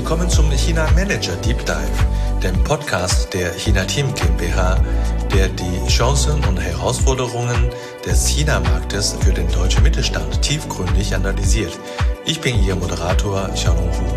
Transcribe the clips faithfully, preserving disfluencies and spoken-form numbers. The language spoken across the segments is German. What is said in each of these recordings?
Willkommen zum China Manager Deep Dive, dem Podcast der China Team GmbH, der die Chancen und Herausforderungen des China-Marktes für den deutschen Mittelstand tiefgründig analysiert. Ich bin Ihr Moderator Xiaolong Hu.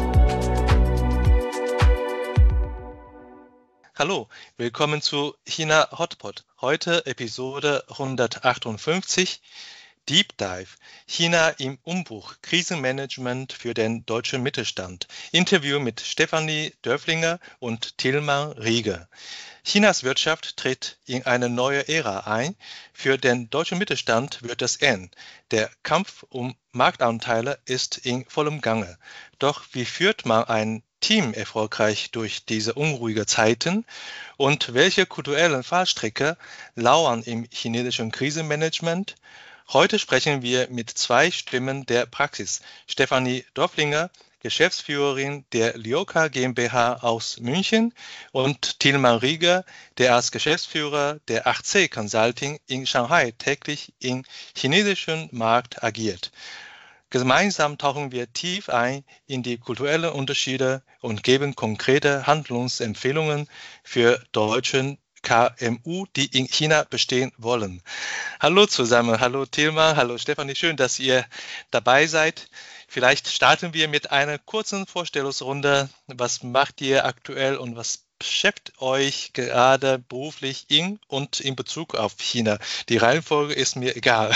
Hallo, willkommen zu China Hotpot. Heute Episode hundertachtundfünfzig. Deep Dive, China im Umbruch, Krisenmanagement für den deutschen Mittelstand. Interview mit Stefanie Dörflinger und Tilman Rieger. Chinas Wirtschaft tritt in eine neue Ära ein. Für den deutschen Mittelstand wird es eng. Der Kampf um Marktanteile ist in vollem Gange. Doch wie führt man ein Team erfolgreich durch diese unruhigen Zeiten? Und welche kulturellen Fallstricke lauern im chinesischen Krisenmanagement? Heute sprechen wir mit zwei Stimmen der Praxis. Stefanie Dörflinger, Geschäftsführerin der Lioka GmbH aus München, und Tilman Rieger, der als Geschäftsführer der acht C Consulting in Shanghai täglich im chinesischen Markt agiert. Gemeinsam tauchen wir tief ein in die kulturellen Unterschiede und geben konkrete Handlungsempfehlungen für deutsche K M U, die in China bestehen wollen. Hallo zusammen, hallo Tilman, hallo Stefanie, schön, dass ihr dabei seid. Vielleicht starten wir mit einer kurzen Vorstellungsrunde. Was macht ihr aktuell und was beschäftigt euch gerade beruflich in und in Bezug auf China? Die Reihenfolge ist mir egal.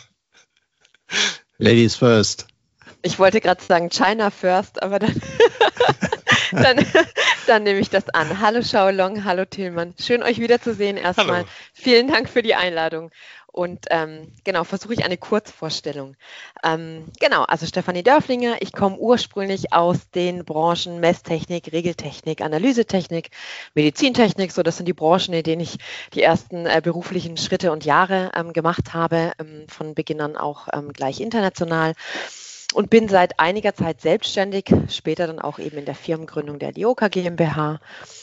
Ladies first. Ich wollte gerade sagen China first, aber dann, dann, dann nehme ich das an. Hallo Xiaolong, hallo Tilman. Schön, euch wiederzusehen erstmal. Hallo. Vielen Dank für die Einladung. Und ähm, genau, versuche ich eine Kurzvorstellung. Ähm, genau, also Stefanie Dörflinger, ich komme ursprünglich aus den Branchen Messtechnik, Regeltechnik, Analysetechnik, Medizintechnik. So, das sind die Branchen, in denen ich die ersten äh, beruflichen Schritte und Jahre ähm, gemacht habe, ähm, von Beginn an auch ähm, gleich international. Und bin seit einiger Zeit selbstständig, später dann auch eben in der Firmengründung der Lioka GmbH.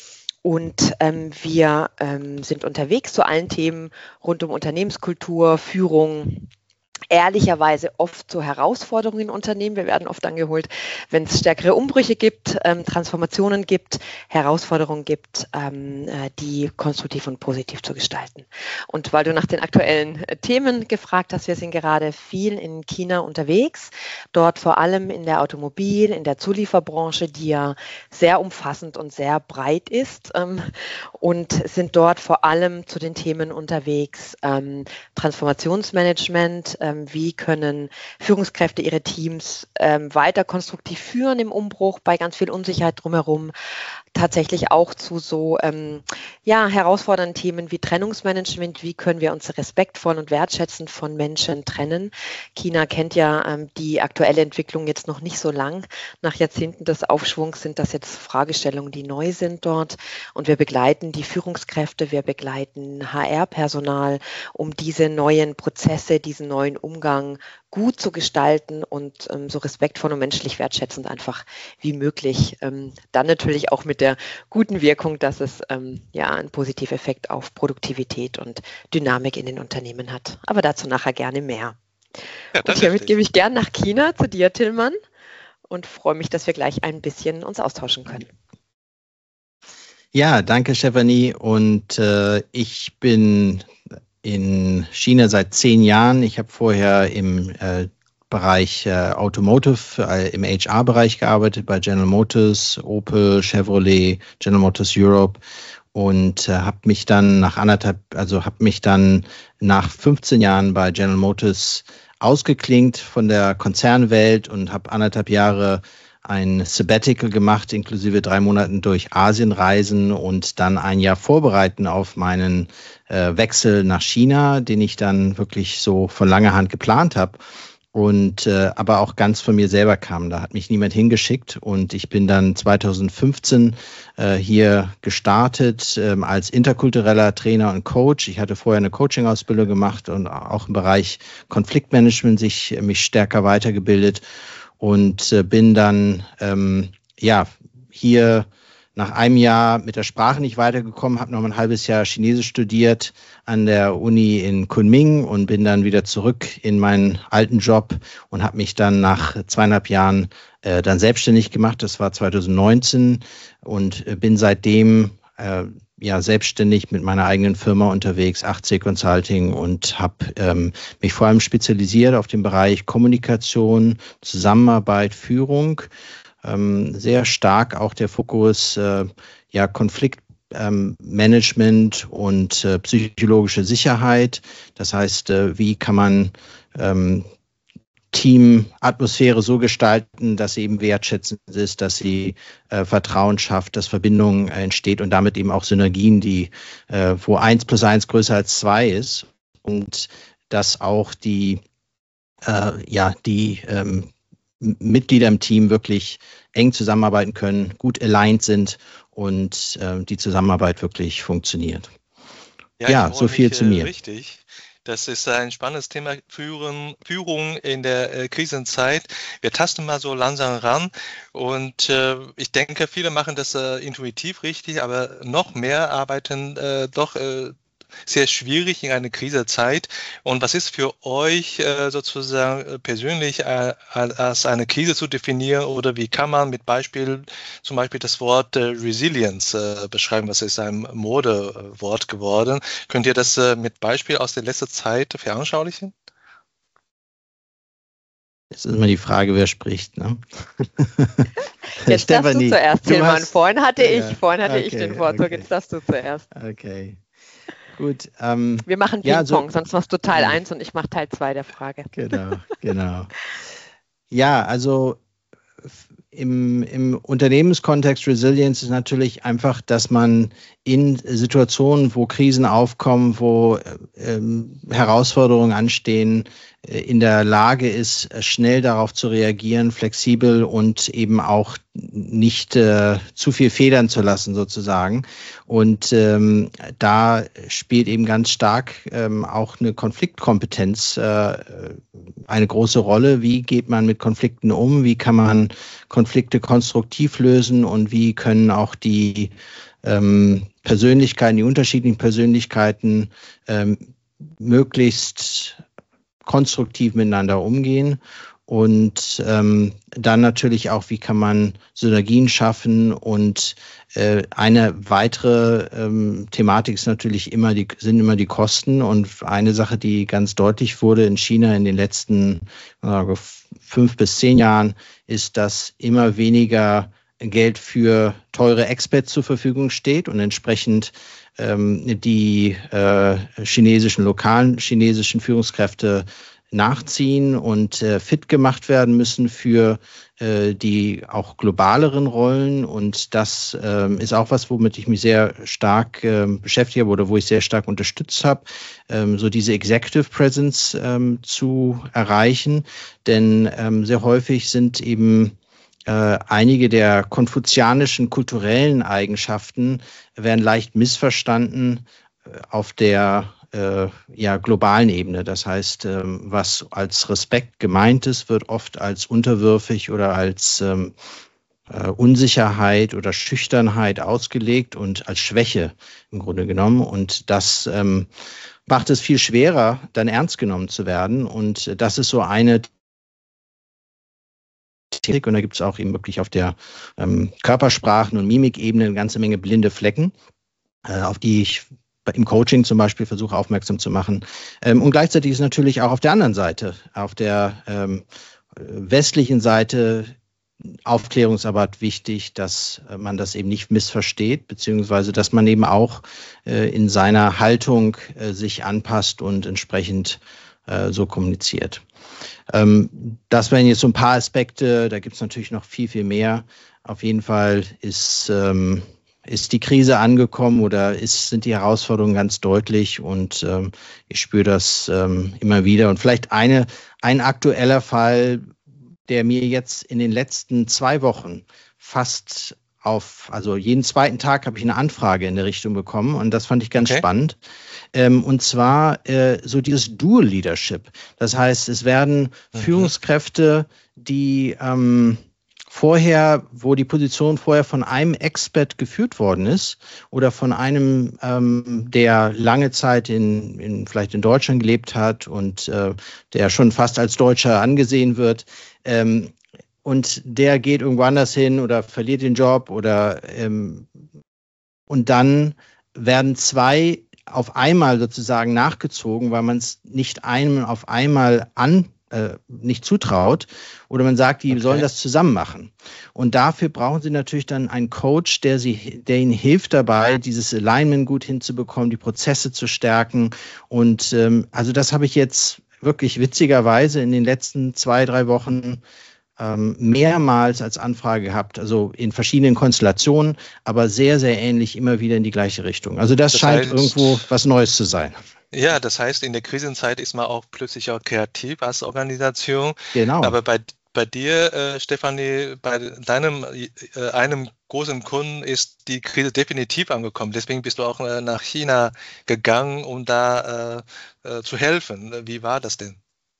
Und ähm, wir ähm, sind unterwegs zu allen Themen rund um Unternehmenskultur, Führung, ehrlicherweise oft zu Herausforderungen in Unternehmen. Wir werden oft angeholt, wenn es stärkere Umbrüche gibt, ähm, Transformationen gibt, Herausforderungen gibt, ähm, äh, die konstruktiv und positiv zu gestalten. Und weil du nach den aktuellen äh, Themen gefragt hast, wir sind gerade viel in China unterwegs, dort vor allem in der Automobil-, in der Zulieferbranche, die ja sehr umfassend und sehr breit ist, ähm, und sind dort vor allem zu den Themen unterwegs, ähm, Transformationsmanagement, ähm, wie können Führungskräfte ihre Teams ähm, weiter konstruktiv führen im Umbruch bei ganz viel Unsicherheit drumherum, tatsächlich auch zu so ähm, ja, herausfordernden Themen wie Trennungsmanagement. Wie können wir uns respektvoll und wertschätzend von Menschen trennen? China kennt ja ähm, die aktuelle Entwicklung jetzt noch nicht so lang. Nach Jahrzehnten des Aufschwungs sind das jetzt Fragestellungen, die neu sind dort. Und wir begleiten die Führungskräfte, wir begleiten H R-Personal, um diese neuen Prozesse, diesen neuen Umgang gut zu gestalten und ähm, so respektvoll und menschlich wertschätzend einfach wie möglich. Ähm, dann natürlich auch mit der guten Wirkung, dass es ähm, ja einen positiven Effekt auf Produktivität und Dynamik in den Unternehmen hat. Aber dazu nachher gerne mehr. Ja, und hiermit gebe ich gern nach China zu dir, Tilman, und freue mich, dass wir gleich ein bisschen uns austauschen können. Ja, danke Stefanie, und äh, ich bin in China seit zehn Jahren. Ich habe vorher im äh, Bereich äh, Automotive, äh, im H R-Bereich gearbeitet, bei General Motors, Opel, Chevrolet, General Motors Europe, und äh, habe mich dann nach anderthalb, also habe mich dann nach fünfzehn Jahren bei General Motors ausgeklinkt von der Konzernwelt und habe anderthalb Jahre ein Sabbatical gemacht, inklusive drei Monaten durch Asien reisen und dann ein Jahr vorbereiten auf meinen äh, Wechsel nach China, den ich dann wirklich so von langer Hand geplant habe. Und äh, aber auch ganz von mir selber kam. Da hat mich niemand hingeschickt, und ich bin dann zweitausendfünfzehn äh, hier gestartet ähm, als interkultureller Trainer und Coach. Ich hatte vorher eine Coaching-Ausbildung gemacht und auch im Bereich Konfliktmanagement sich äh, mich stärker weitergebildet. Und äh, bin dann ähm, ja hier nach einem Jahr mit der Sprache nicht weitergekommen, habe noch ein halbes Jahr Chinesisch studiert an der Uni in Kunming und bin dann wieder zurück in meinen alten Job und habe mich dann nach zweieinhalb Jahren äh, dann selbstständig gemacht. Das war zweitausendneunzehn und äh, bin seitdem äh, ja selbstständig mit meiner eigenen Firma unterwegs, acht C Consulting, und habe ähm, mich vor allem spezialisiert auf den Bereich Kommunikation, Zusammenarbeit, Führung. Ähm, sehr stark auch der Fokus äh, ja Konfliktmanagement ähm, und äh, psychologische Sicherheit. Das heißt, äh, wie kann man ähm, Teamatmosphäre so gestalten, dass sie eben wertschätzend ist, dass sie äh, Vertrauen schafft, dass Verbindung äh, entsteht und damit eben auch Synergien, die äh, wo eins plus eins größer als zwei ist, und dass auch die äh, ja die ähm, Mitglieder im Team wirklich eng zusammenarbeiten können, gut aligned sind und äh, die Zusammenarbeit wirklich funktioniert. Ja, ja so viel mich, zu mir. Äh, richtig. Das ist ein spannendes Thema, Führen, Führung in der äh, Krisenzeit. Wir tasten mal so langsam ran und äh, ich denke, viele machen das äh, intuitiv richtig, aber noch mehr arbeiten äh, doch äh, sehr schwierig in einer Krisenzeit. Und was ist für euch äh, sozusagen persönlich äh, als eine Krise zu definieren, oder wie kann man mit Beispiel zum Beispiel das Wort äh, Resilience äh, beschreiben? Was ist ein Modewort geworden? Könnt ihr das äh, mit Beispiel aus der letzten Zeit veranschaulichen? Jetzt ist immer die Frage, wer spricht, ne? Jetzt Stefanie, darfst du zuerst, Tilman. Vorhin hatte ich, ja, vorhin hatte okay, ich den Vortrag, okay. Jetzt darfst du zuerst. Okay. Gut. Ähm, Wir machen Ping-Pong, ja, so, sonst machst du Teil ja. eins und ich mache Teil zwei der Frage. Genau, genau. Ja, also im, im Unternehmenskontext Resilience ist natürlich einfach, dass man in Situationen, wo Krisen aufkommen, wo ähm, Herausforderungen anstehen, äh, in der Lage ist, schnell darauf zu reagieren, flexibel und eben auch nicht äh, zu viel federn zu lassen sozusagen. Und ähm, da spielt eben ganz stark ähm, auch eine Konfliktkompetenz äh, eine große Rolle. Wie geht man mit Konflikten um? Wie kann man Konflikte konstruktiv lösen? Und wie können auch die ähm, Persönlichkeiten, die unterschiedlichen Persönlichkeiten ähm, möglichst konstruktiv miteinander umgehen? Und ähm, dann natürlich auch, wie kann man Synergien schaffen? Und äh, eine weitere ähm, Thematik ist natürlich immer die, sind immer die Kosten. Und eine Sache, die ganz deutlich wurde in China in den letzten äh, fünf bis zehn Jahren, ist, dass immer weniger Geld für teure Experts zur Verfügung steht und entsprechend ähm, die äh, chinesischen, lokalen chinesischen Führungskräfte nachziehen und äh, fit gemacht werden müssen für äh, die auch globaleren Rollen. Und das äh, ist auch was, womit ich mich sehr stark äh, beschäftigt habe oder wo ich sehr stark unterstützt habe, ähm, so diese Executive Presence ähm, zu erreichen. Denn ähm, sehr häufig sind eben äh, einige der konfuzianischen kulturellen Eigenschaften werden leicht missverstanden äh, auf der ja, globalen Ebene. Das heißt, was als Respekt gemeint ist, wird oft als unterwürfig oder als ähm, Unsicherheit oder Schüchternheit ausgelegt und als Schwäche im Grunde genommen. Und das ähm, macht es viel schwerer, dann ernst genommen zu werden. Und das ist so eine Technik. Und da gibt es auch eben wirklich auf der ähm, Körpersprachen- und Mimikebene eine ganze Menge blinde Flecken, äh, auf die ich im Coaching zum Beispiel versuche aufmerksam zu machen. Ähm, und gleichzeitig ist natürlich auch auf der anderen Seite, auf der ähm, westlichen Seite Aufklärungsarbeit wichtig, dass äh, man das eben nicht missversteht, beziehungsweise dass man eben auch äh, in seiner Haltung äh, sich anpasst und entsprechend äh, so kommuniziert. Ähm, das wären jetzt so ein paar Aspekte, da gibt es natürlich noch viel, viel mehr. Auf jeden Fall ist ähm, ist die Krise angekommen oder ist, sind die Herausforderungen ganz deutlich, und ähm, ich spüre das ähm, immer wieder. Und vielleicht eine, ein aktueller Fall, der mir jetzt in den letzten zwei Wochen fast auf, also jeden zweiten Tag habe ich eine Anfrage in der Richtung bekommen, und das fand ich ganz okay. spannend. Ähm, und zwar äh, so dieses Dual Leadership. Das heißt, es werden mhm. Führungskräfte, die ähm, vorher, wo die Position vorher von einem Expert geführt worden ist oder von einem, ähm, der lange Zeit in, in vielleicht in Deutschland gelebt hat und äh, der schon fast als Deutscher angesehen wird, ähm, und der geht irgendwo anders hin oder verliert den Job oder ähm, und dann werden zwei auf einmal sozusagen nachgezogen, weil man es nicht einem auf einmal an äh, nicht zutraut oder man sagt, die okay. sollen das zusammen machen. Und dafür brauchen sie natürlich dann einen Coach, der sie, der ihnen hilft dabei, dieses Alignment gut hinzubekommen, die Prozesse zu stärken. Und ähm, also das habe ich jetzt wirklich witzigerweise in den letzten zwei, drei Wochen ähm, mehrmals als Anfrage gehabt, also in verschiedenen Konstellationen, aber sehr, sehr ähnlich immer wieder in die gleiche Richtung. Also das, das scheint heißt, irgendwo was Neues zu sein. Ja, das heißt, in der Krisenzeit ist man auch plötzlich auch kreativ als Organisation. Genau. Aber bei, bei dir, äh, Stefanie, bei deinem äh, einem großen Kunden ist die Krise definitiv angekommen. Deswegen bist du auch äh, nach China gegangen, um da äh, äh, zu helfen. Wie war das denn?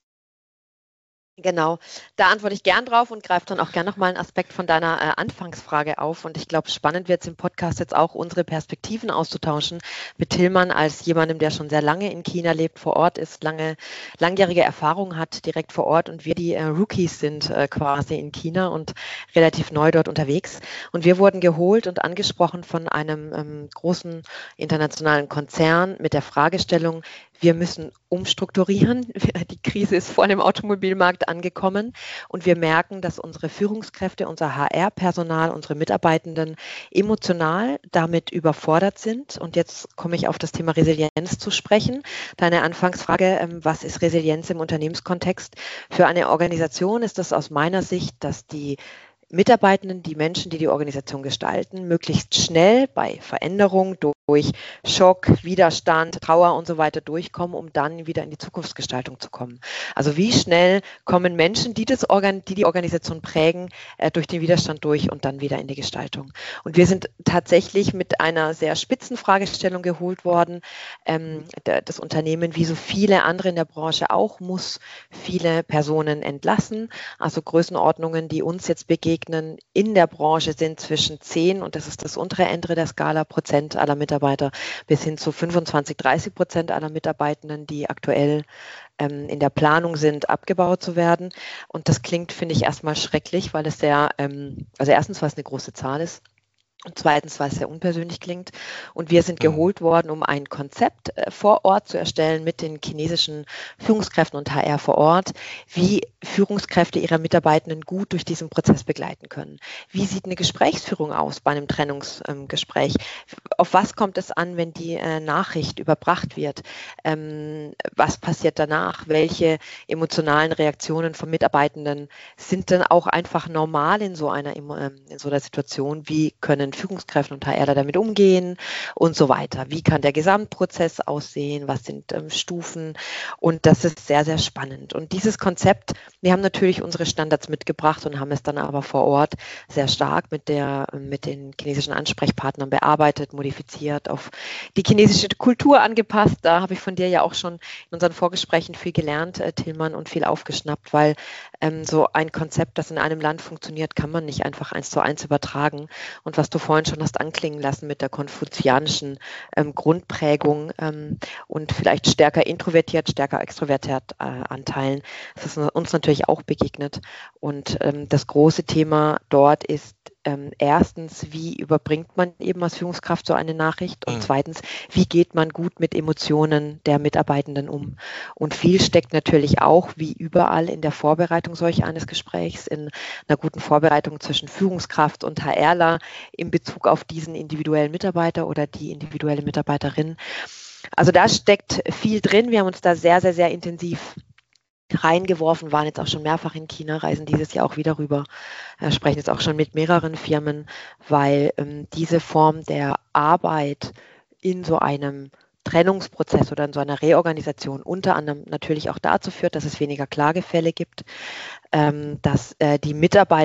Genau, da antworte ich gern drauf und greife dann auch gern nochmal einen Aspekt von deiner äh, Anfangsfrage auf. Und ich glaube, spannend wird es im Podcast jetzt auch, unsere Perspektiven auszutauschen mit Tillmann als jemandem, der schon sehr lange in China lebt, vor Ort ist, lange, langjährige Erfahrung hat direkt vor Ort und wir die äh, Rookies sind äh, quasi in China und relativ neu dort unterwegs. Und wir wurden geholt und angesprochen von einem ähm, großen internationalen Konzern mit der Fragestellung, wir müssen umstrukturieren. Die Krise ist vor dem Automobilmarkt angekommen und wir merken, dass unsere Führungskräfte, unser H R-Personal, unsere Mitarbeitenden emotional damit überfordert sind. Und jetzt komme ich auf das Thema Resilienz zu sprechen. Deine Anfangsfrage, was ist Resilienz im Unternehmenskontext? Für eine Organisation ist das aus meiner Sicht, dass die Mitarbeitenden, die Menschen, die die Organisation gestalten, möglichst schnell bei Veränderung durch Schock, Widerstand, Trauer und so weiter durchkommen, um dann wieder in die Zukunftsgestaltung zu kommen. Also wie schnell kommen Menschen, die, das Organ, die die Organisation prägen, äh, durch den Widerstand durch und dann wieder in die Gestaltung. Und wir sind tatsächlich mit einer sehr spitzen Fragestellung geholt worden. Ähm, der, das Unternehmen, wie so viele andere in der Branche auch, muss viele Personen entlassen. Also Größenordnungen, die uns jetzt begegnen, in der Branche sind zwischen zehn, und das ist das untere Ende der Skala, Prozent aller Mitarbeiter, bis hin zu fünfundzwanzig, dreißig Prozent aller Mitarbeitenden, die aktuell ähm, in der Planung sind, abgebaut zu werden. Und das klingt, finde ich, erstmal schrecklich, weil es sehr, ähm, also erstens, weil es eine große Zahl ist, und zweitens, weil es sehr unpersönlich klingt. Und wir sind geholt worden, um ein Konzept äh, vor Ort zu erstellen mit den chinesischen Führungskräften und H R vor Ort, wie Führungskräfte ihre Mitarbeitenden gut durch diesen Prozess begleiten können. Wie sieht eine Gesprächsführung aus bei einem Trennungsgespräch? Ähm, Auf was kommt es an, wenn die äh, Nachricht überbracht wird? Ähm, was passiert danach? Welche emotionalen Reaktionen von Mitarbeitenden sind denn auch einfach normal in so einer, in so einer Situation? Wie können Führungskräfte und H R damit umgehen und so weiter. Wie kann der Gesamtprozess aussehen? Was sind ähm, Stufen? Und das ist sehr, sehr spannend. Und dieses Konzept, wir haben natürlich unsere Standards mitgebracht und haben es dann aber vor Ort sehr stark mit der, mit den chinesischen Ansprechpartnern bearbeitet, modifiziert, auf die chinesische Kultur angepasst. Da habe ich von dir ja auch schon in unseren Vorgesprächen viel gelernt, äh, Tillmann, und viel aufgeschnappt, weil ähm, so ein Konzept, das in einem Land funktioniert, kann man nicht einfach eins zu eins übertragen. Und was du vorhin schon hast anklingen lassen mit der konfuzianischen ähm, Grundprägung ähm, und vielleicht stärker introvertiert, stärker extrovertiert äh, Anteilen. Das ist uns natürlich auch begegnet. Und ähm, das große Thema dort ist ähm, erstens, wie überbringt man eben als Führungskraft so eine Nachricht? Und zweitens, wie geht man gut mit Emotionen der Mitarbeitenden um? Und viel steckt natürlich auch, wie überall, in der Vorbereitung solch eines Gesprächs, in einer guten Vorbereitung zwischen Führungskraft und HRler in Bezug auf diesen individuellen Mitarbeiter oder die individuelle Mitarbeiterin. Also da steckt viel drin. Wir haben uns da sehr, sehr, sehr intensiv reingeworfen, waren jetzt auch schon mehrfach in China, reisen dieses Jahr auch wieder rüber, äh, sprechen jetzt auch schon mit mehreren Firmen, weil ähm, diese Form der Arbeit in so einem Trennungsprozess oder in so einer Reorganisation unter anderem natürlich auch dazu führt, dass es weniger Klagefälle gibt, ähm, dass äh, die Mitarbeiter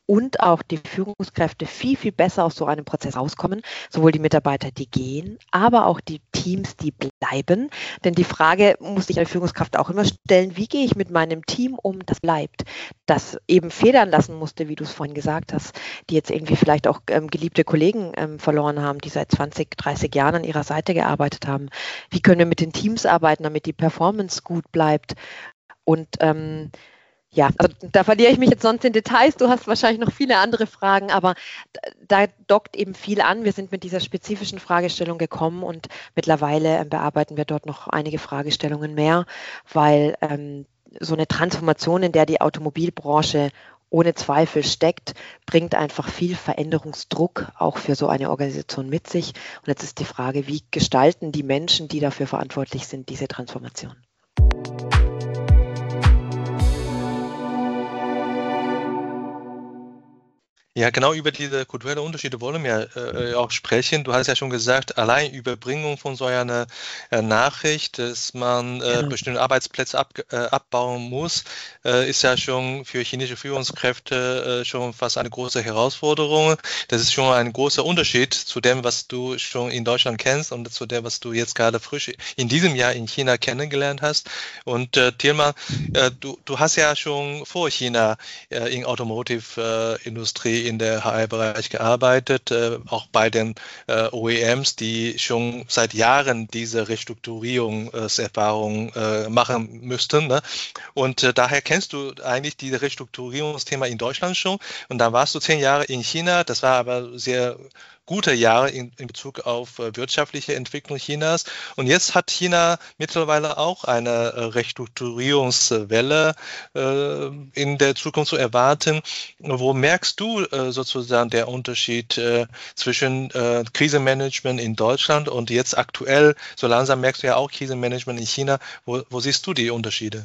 und auch die Führungskräfte viel, viel besser aus so einem Prozess rauskommen, sowohl die Mitarbeiter, die gehen, aber auch die Teams, die bleiben. Denn die Frage muss sich eine Führungskraft auch immer stellen, wie gehe ich mit meinem Team um, das bleibt, das eben federn lassen musste, wie du es vorhin gesagt hast, die jetzt irgendwie vielleicht auch ähm, geliebte Kollegen ähm, verloren haben, die seit zwanzig, dreißig Jahren an ihrer Seite gearbeitet haben. Wie können wir mit den Teams arbeiten, damit die Performance gut bleibt? Und ähm, ja, also da verliere ich mich jetzt sonst in Details. Du hast wahrscheinlich noch viele andere Fragen, aber da dockt eben viel an. Wir sind mit dieser spezifischen Fragestellung gekommen und mittlerweile bearbeiten wir dort noch einige Fragestellungen mehr, weil ähm, so eine Transformation, in der die Automobilbranche ohne Zweifel steckt, bringt einfach viel Veränderungsdruck auch für so eine Organisation mit sich. Und jetzt ist die Frage, wie gestalten die Menschen, die dafür verantwortlich sind, diese Transformation? Ja, genau über diese kulturellen Unterschiede wollen wir äh, auch sprechen. Du hast ja schon gesagt, allein Überbringung von so einer äh, Nachricht, dass man äh, genau. bestimmte Arbeitsplätze ab, äh, abbauen muss, äh, ist ja schon für chinesische Führungskräfte äh, schon fast eine große Herausforderung. Das ist schon ein großer Unterschied zu dem, was du schon in Deutschland kennst und zu dem, was du jetzt gerade frisch in diesem Jahr in China kennengelernt hast. Und äh, Tilman, äh, du, du hast ja schon vor China äh, in Automotive-Industrie äh, in der H R-Bereich gearbeitet, äh, auch bei den äh, O E Ms, die schon seit Jahren diese Restrukturierungserfahrung äh, machen müssten. Ne? Und äh, daher kennst du eigentlich dieses Restrukturierungsthema in Deutschland schon. Und dann warst du zehn Jahre in China. Das war aber sehr gute Jahre in, in Bezug auf äh, wirtschaftliche Entwicklung Chinas. Und jetzt hat China mittlerweile auch eine äh, Restrukturierungswelle äh, in der Zukunft zu erwarten. Wo merkst du äh, sozusagen der Unterschied äh, zwischen äh, Krisenmanagement in Deutschland und jetzt aktuell, so langsam merkst du ja auch Krisenmanagement in China. Wo, wo siehst du die Unterschiede?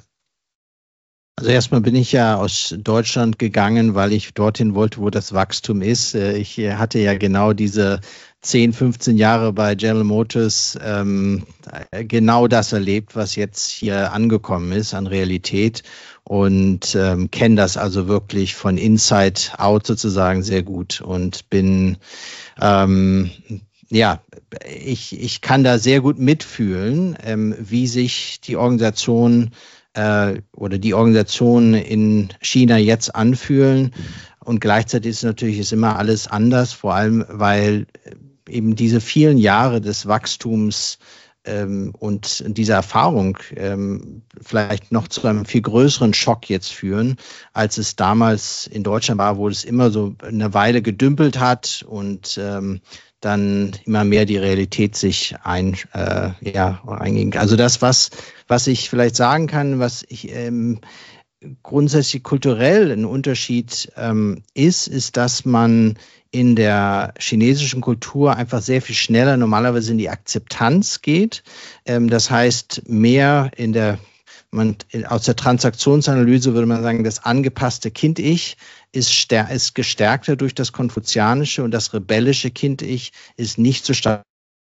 Also erstmal bin ich ja aus Deutschland gegangen, weil ich dorthin wollte, wo das Wachstum ist. Ich hatte ja genau diese zehn, fünfzehn Jahre bei General Motors ähm, genau das erlebt, was jetzt hier angekommen ist an Realität und ähm, kenne das also wirklich von Inside out sozusagen sehr gut und bin ähm, ja, ich, ich kann da sehr gut mitfühlen, ähm, wie sich die Organisation oder die Organisationen in China jetzt anfühlen. Und gleichzeitig ist natürlich ist immer alles anders, vor allem weil eben diese vielen Jahre des Wachstums ähm, und diese Erfahrung ähm, vielleicht noch zu einem viel größeren Schock jetzt führen, als es damals in Deutschland war, wo es immer so eine Weile gedümpelt hat und ähm, dann immer mehr die Realität sich ein, äh, ja, einging. Also das, was, was ich vielleicht sagen kann, was ich ähm, grundsätzlich kulturell ein Unterschied ähm, ist, ist, dass man in der chinesischen Kultur einfach sehr viel schneller normalerweise in die Akzeptanz geht. Ähm, das heißt, mehr in der Man, aus der Transaktionsanalyse würde man sagen, das angepasste Kind-Ich ist, stär, ist gestärkter durch das konfuzianische und das rebellische Kind-Ich ist nicht so stark,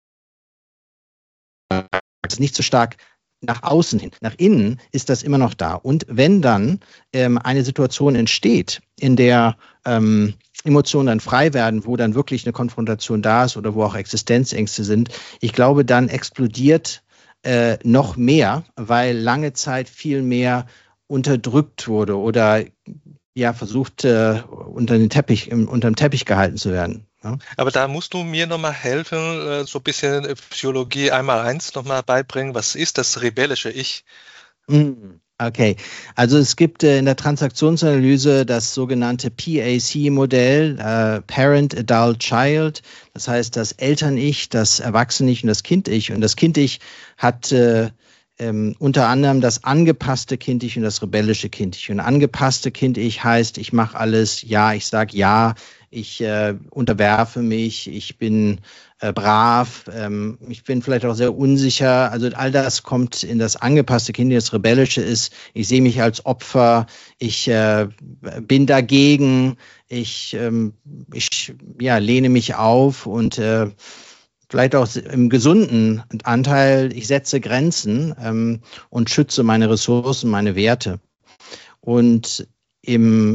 ist nicht so stark nach außen hin. Nach innen ist das immer noch da. Und wenn dann ähm, eine Situation entsteht, in der ähm, Emotionen dann frei werden, wo dann wirklich eine Konfrontation da ist oder wo auch Existenzängste sind, ich glaube, dann explodiert Äh, noch mehr, weil lange Zeit viel mehr unterdrückt wurde oder ja versucht äh, unter den Teppich, im, unter dem Teppich gehalten zu werden. Ja? Aber da musst du mir nochmal helfen, äh, so ein bisschen Psychologie einmal eins nochmal beibringen. Was ist das rebellische Ich? Mm. Okay, also es gibt äh, in der Transaktionsanalyse das sogenannte P A C-Modell, äh, Parent, Adult, Child. Das heißt, das Eltern-Ich, das Erwachsene-Ich und das Kind-Ich. Und das Kind-Ich hat äh, ähm, unter anderem das angepasste Kind-Ich und das rebellische Kind-Ich. Und angepasste Kind-Ich heißt, ich mache alles, ja, ich sage ja, ich äh, unterwerfe mich, ich bin äh, brav, ähm, ich bin vielleicht auch sehr unsicher. Also all das kommt in das angepasste Kind. Das Rebellische ist, ich sehe mich als Opfer, ich äh, bin dagegen, ich, ähm, ich ja, lehne mich auf und äh, vielleicht auch im gesunden Anteil, ich setze Grenzen ähm, und schütze meine Ressourcen, meine Werte. Und Im,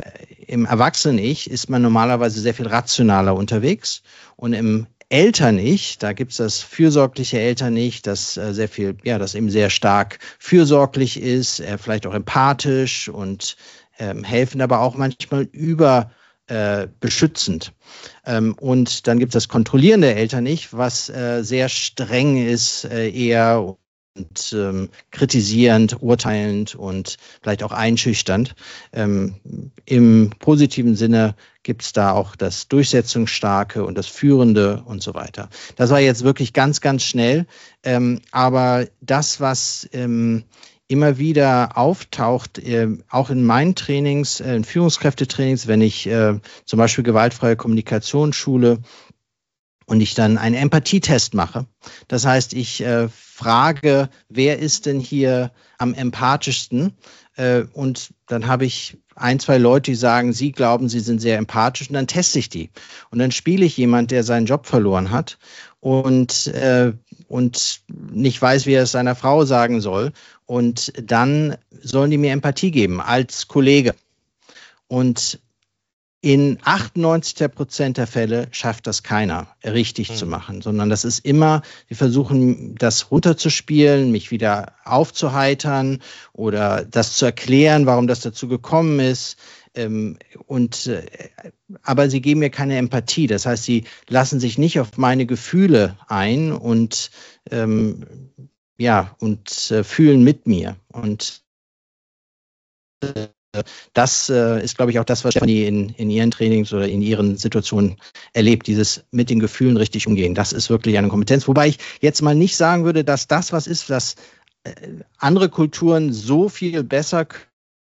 im Erwachsenen-Ich ist man normalerweise sehr viel rationaler unterwegs und im Eltern-Ich, da gibt es das fürsorgliche Eltern-Ich, das äh, sehr viel, ja, das eben sehr stark fürsorglich ist, äh, vielleicht auch empathisch und ähm, helfen, aber auch manchmal über äh, beschützend. Ähm, und dann gibt es das kontrollierende Eltern-Ich, was äh, sehr streng ist, äh, eher und ähm, kritisierend, urteilend und vielleicht auch einschüchternd. Ähm, im positiven Sinne gibt es da auch das Durchsetzungsstarke und das Führende und so weiter. Das war jetzt wirklich ganz, ganz schnell. Ähm, aber das, was ähm, immer wieder auftaucht, äh, auch in meinen Trainings, äh, in Führungskräftetrainings, wenn ich äh, zum Beispiel gewaltfreie Kommunikation schule, und ich dann einen Empathietest mache. Das heißt, ich äh, frage, wer ist denn hier am empathischsten? Äh, und dann habe ich ein, zwei Leute, die sagen, sie glauben, sie sind sehr empathisch, und dann teste ich die. Und dann spiele ich jemand, der seinen Job verloren hat und, äh, und nicht weiß, wie er es seiner Frau sagen soll. Und dann sollen die mir Empathie geben als Kollege. Und in achtundneunzig Prozent der Fälle schafft das keiner, richtig mhm. zu machen, sondern das ist immer, wir versuchen das runterzuspielen, mich wieder aufzuheitern oder das zu erklären, warum das dazu gekommen ist. Ähm, und, äh, aber sie geben mir keine Empathie, das heißt, sie lassen sich nicht auf meine Gefühle ein und, ähm, ja, und äh, fühlen mit mir. Und äh, Das äh, ist, glaube ich, auch das, was Stefanie in, in ihren Trainings oder in ihren Situationen erlebt, dieses mit den Gefühlen richtig umgehen. Das ist wirklich eine Kompetenz. Wobei ich jetzt mal nicht sagen würde, dass das was ist, was äh, andere Kulturen so viel besser können.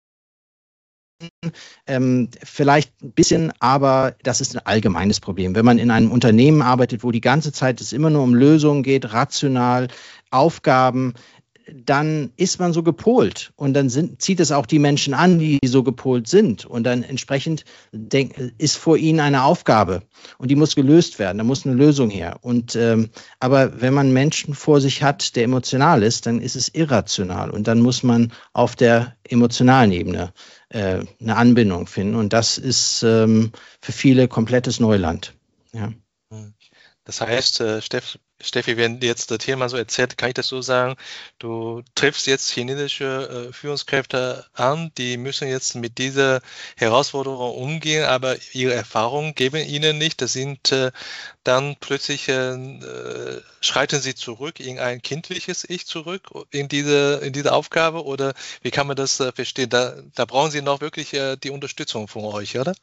Ähm, vielleicht ein bisschen, aber das ist ein allgemeines Problem. Wenn man in einem Unternehmen arbeitet, wo die ganze Zeit es immer nur um Lösungen geht, rational, Aufgaben, dann ist man so gepolt und dann sind, zieht es auch die Menschen an, die so gepolt sind, und dann entsprechend denk, ist vor ihnen eine Aufgabe und die muss gelöst werden, da muss eine Lösung her. Und ähm, aber wenn man Menschen vor sich hat, der emotional ist, dann ist es irrational und dann muss man auf der emotionalen Ebene äh, eine Anbindung finden, und das ist ähm, für viele komplettes Neuland. Ja. Das heißt, äh, Steff, Steffi, wenn jetzt der Thema so erzählt, kann ich das so sagen, du triffst jetzt chinesische äh, Führungskräfte an, die müssen jetzt mit dieser Herausforderung umgehen, aber ihre Erfahrungen geben ihnen nicht. Das sind äh, dann plötzlich, äh, schreiten sie zurück in ein kindliches Ich zurück, in diese, in diese Aufgabe, oder wie kann man das äh, verstehen? Da, da brauchen sie noch wirklich äh, die Unterstützung von euch, oder?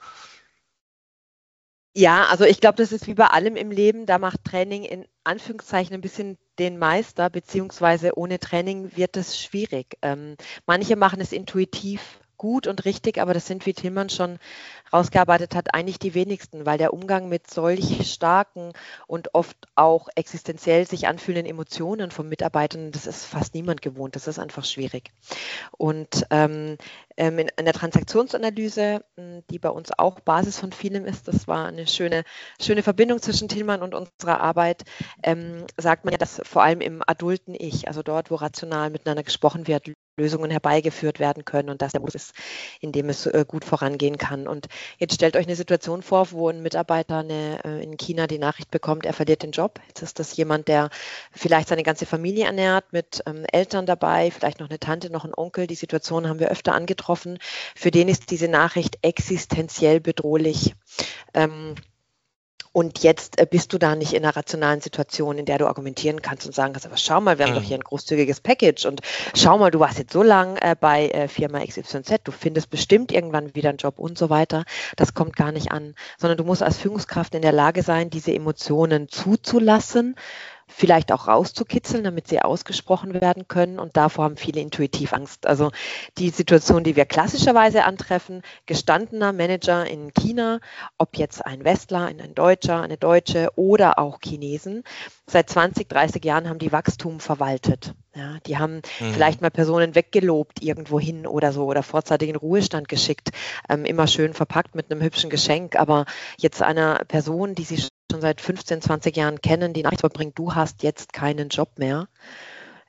Ja, also ich glaube, das ist wie bei allem im Leben, da macht Training in Anführungszeichen ein bisschen den Meister, beziehungsweise ohne Training wird es schwierig. Ähm, manche machen es intuitiv gut und richtig, aber das sind, wie Tillmann schon rausgearbeitet hat, eigentlich die wenigsten, weil der Umgang mit solch starken und oft auch existenziell sich anfühlenden Emotionen von Mitarbeitern, das ist fast niemand gewohnt, das ist einfach schwierig. Und ähm, in, in der Transaktionsanalyse, die bei uns auch Basis von vielem ist, das war eine schöne, schöne Verbindung zwischen Tillmann und unserer Arbeit, ähm, sagt man ja, dass vor allem im adulten Ich, also dort, wo rational miteinander gesprochen wird, Lösungen herbeigeführt werden können, und das der Modus ist, in dem es äh, gut vorangehen kann. Und jetzt stellt euch eine Situation vor, wo ein Mitarbeiter eine, äh, in China die Nachricht bekommt, er verliert den Job. Jetzt ist das jemand, der vielleicht seine ganze Familie ernährt, mit ähm, Eltern dabei, vielleicht noch eine Tante, noch ein Onkel. Die Situation haben wir öfter angetroffen. Für den ist diese Nachricht existenziell bedrohlich. Ähm, Und jetzt äh, bist du da nicht in einer rationalen Situation, in der du argumentieren kannst und sagen kannst, aber schau mal, wir haben mhm. doch hier ein großzügiges Package, und schau mal, du warst jetzt so lang äh, bei äh, Firma X Y Z, du findest bestimmt irgendwann wieder einen Job und so weiter. Das kommt gar nicht an, sondern du musst als Führungskraft in der Lage sein, diese Emotionen zuzulassen, vielleicht auch rauszukitzeln, damit sie ausgesprochen werden können, und davor haben viele intuitiv Angst. Also die Situation, die wir klassischerweise antreffen, gestandener Manager in China, ob jetzt ein Westler, ein Deutscher, eine Deutsche oder auch Chinesen, seit zwanzig, dreißig Jahren haben die Wachstum verwaltet. Ja, die haben mhm. vielleicht mal Personen weggelobt irgendwo hin oder so oder vorzeitig in Ruhestand geschickt, ähm, immer schön verpackt mit einem hübschen Geschenk, aber jetzt einer Person, die sie schon seit fünfzehn, zwanzig Jahren kennen, die Nachricht verbringt, du hast jetzt keinen Job mehr.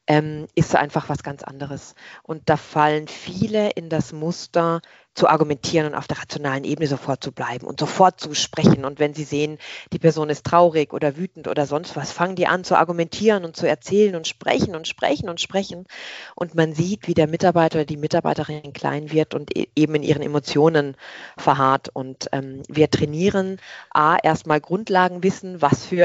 ähm, ist einfach was ganz anderes. Und da fallen viele in das Muster, zu argumentieren und auf der rationalen Ebene sofort zu bleiben und sofort zu sprechen. Und wenn sie sehen, die Person ist traurig oder wütend oder sonst was, fangen die an zu argumentieren und zu erzählen und sprechen und sprechen und sprechen. Und man sieht, wie der Mitarbeiter oder die Mitarbeiterin klein wird und eben in ihren Emotionen verharrt. Und ähm, wir trainieren A, erstmal Grundlagenwissen, was für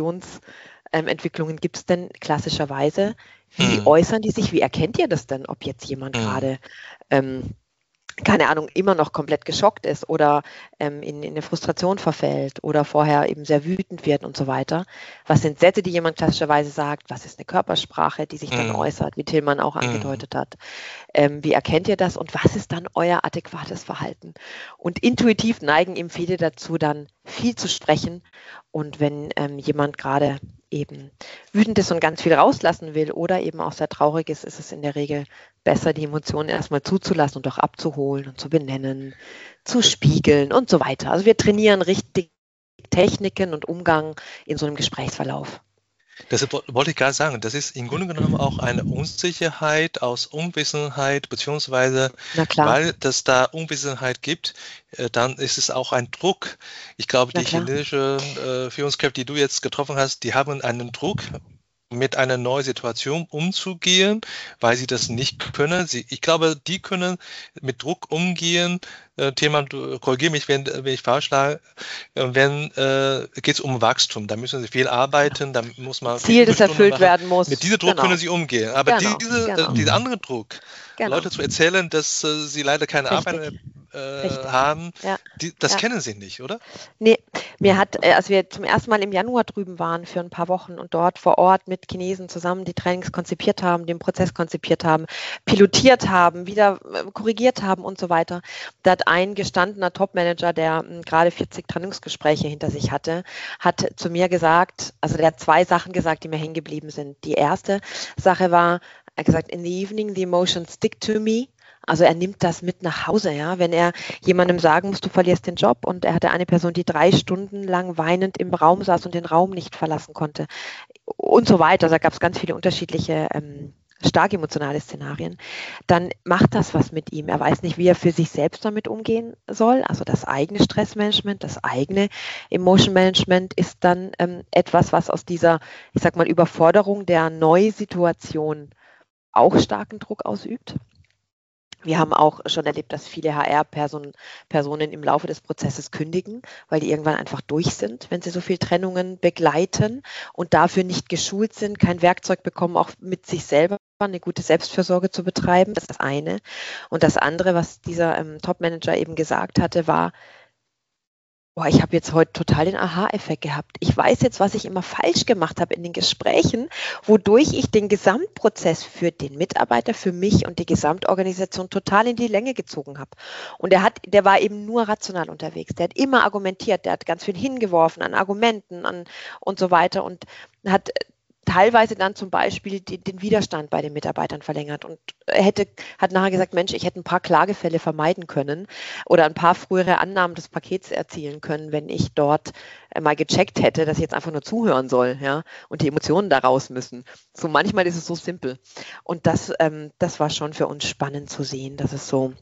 Emotionsentwicklungen gibt es denn klassischerweise? Wie Hm. äußern die sich? Wie erkennt ihr das denn, ob jetzt jemand Hm. gerade ähm, keine Ahnung, immer noch komplett geschockt ist oder ähm, in, in eine Frustration verfällt oder vorher eben sehr wütend wird und so weiter. Was sind Sätze, die jemand klassischerweise sagt? Was ist eine Körpersprache, die sich dann Hm. äußert, wie Tillmann auch Hm. angedeutet hat? Ähm, wie erkennt ihr das und was ist dann euer adäquates Verhalten? Und intuitiv neigen eben viele dazu, dann viel zu sprechen. Und wenn ähm, jemand gerade eben wütend ist und ganz viel rauslassen will oder eben auch sehr traurig ist, ist es in der Regel besser, die Emotionen erstmal zuzulassen und auch abzuholen und zu benennen, zu spiegeln und so weiter. Also wir trainieren richtig Techniken und Umgang in so einem Gesprächsverlauf. Das wollte ich gerade sagen. Das ist im Grunde genommen auch eine Unsicherheit aus Unwissenheit, beziehungsweise Na klar. weil es da Unwissenheit gibt, äh, dann ist es auch ein Druck. Ich glaube, Na die klar. chinesischen äh, Führungskräfte, die du jetzt getroffen hast, die haben einen Druck, mit einer neuen Situation umzugehen, weil sie das nicht können. Sie, ich glaube, die können mit Druck umgehen. Äh, Thema, du korrigiere mich, wenn, wenn ich falsch lag, äh, wenn äh, geht es um Wachstum. Da müssen sie viel arbeiten, da muss man Ziel, das Überstunden erfüllt machen. werden muss. Mit diesem Druck Genau. können sie umgehen. Aber Genau, diese, genau. äh, dieser andere Druck, Genau. Leute zu erzählen, dass äh, sie leider keine Richtig. Arbeit äh, Richtig. haben, Ja. die, das Ja. kennen sie nicht, oder? Nee, mir hat, äh, als wir zum ersten Mal im Januar drüben waren für ein paar Wochen und dort vor Ort mit Chinesen zusammen die Trainings konzipiert haben, den Prozess konzipiert haben, pilotiert haben, wieder äh, korrigiert haben und so weiter, da hat ein gestandener Topmanager, der mh, gerade vierzig Trennungsgespräche hinter sich hatte, hat zu mir gesagt, also der hat zwei Sachen gesagt, die mir hängen geblieben sind. Die erste Sache war, er hat gesagt, in the evening the emotions stick to me. Also er nimmt das mit nach Hause, ja. Wenn er jemandem sagen muss, du verlierst den Job, und er hatte eine Person, die drei Stunden lang weinend im Raum saß und den Raum nicht verlassen konnte und so weiter. Da gab es ganz viele unterschiedliche ähm, stark emotionale Szenarien. Dann macht das was mit ihm. Er weiß nicht, wie er für sich selbst damit umgehen soll. Also das eigene Stressmanagement, das eigene Emotion Management ist dann ähm, etwas, was aus dieser, ich sag mal, Überforderung der Neusituation auch starken Druck ausübt. Wir haben auch schon erlebt, dass viele H R-Personen Personen im Laufe des Prozesses kündigen, weil die irgendwann einfach durch sind, wenn sie so viel Trennungen begleiten und dafür nicht geschult sind, kein Werkzeug bekommen, auch mit sich selber eine gute Selbstfürsorge zu betreiben. Das ist das eine. Und das andere, was dieser ähm, Top-Manager eben gesagt hatte, war, boah, ich habe jetzt heute total den Aha-Effekt gehabt. Ich weiß jetzt, was ich immer falsch gemacht habe in den Gesprächen, wodurch ich den Gesamtprozess für den Mitarbeiter, für mich und die Gesamtorganisation total in die Länge gezogen habe. Und er hat, der war eben nur rational unterwegs. Der hat immer argumentiert, der hat ganz viel hingeworfen an Argumenten an, und so weiter und hat teilweise dann zum Beispiel die, den Widerstand bei den Mitarbeitern verlängert und er hätte, hat nachher gesagt, Mensch, ich hätte ein paar Klagefälle vermeiden können oder ein paar frühere Annahmen des Pakets erzielen können, wenn ich dort mal gecheckt hätte, dass ich jetzt einfach nur zuhören soll, ja, und die Emotionen da raus müssen. So manchmal ist es so simpel. Und das, ähm, das war schon für uns spannend zu sehen, dass es so,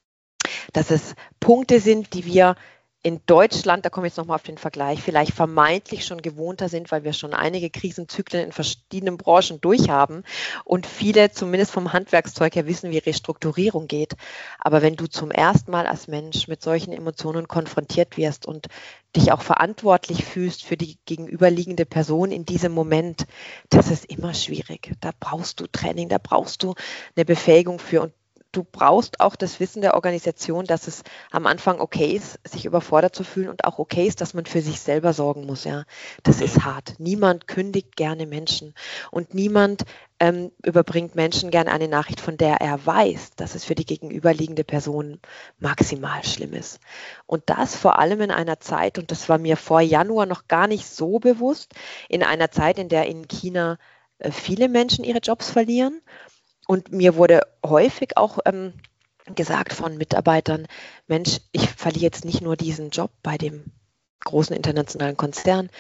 dass es Punkte sind, die wir in Deutschland, da komme ich jetzt nochmal auf den Vergleich, vielleicht vermeintlich schon gewohnter sind, weil wir schon einige Krisenzyklen in verschiedenen Branchen durchhaben und viele zumindest vom Handwerkszeug her wissen, wie Restrukturierung geht. Aber wenn du zum ersten Mal als Mensch mit solchen Emotionen konfrontiert wirst und dich auch verantwortlich fühlst für die gegenüberliegende Person in diesem Moment, das ist immer schwierig. Da brauchst du Training, da brauchst du eine Befähigung für und du brauchst auch das Wissen der Organisation, dass es am Anfang okay ist, sich überfordert zu fühlen und auch okay ist, dass man für sich selber sorgen muss. Ja, das ist hart. Niemand kündigt gerne Menschen und niemand ähm, überbringt Menschen gerne eine Nachricht, von der er weiß, dass es für die gegenüberliegende Person maximal schlimm ist. Und das vor allem in einer Zeit, und das war mir vor Januar noch gar nicht so bewusst, in einer Zeit, in der in China äh, viele Menschen ihre Jobs verlieren. Und mir wurde häufig auch ähm, gesagt von Mitarbeitern, Mensch, ich verliere jetzt nicht nur diesen Job bei dem großen internationalen Konzern,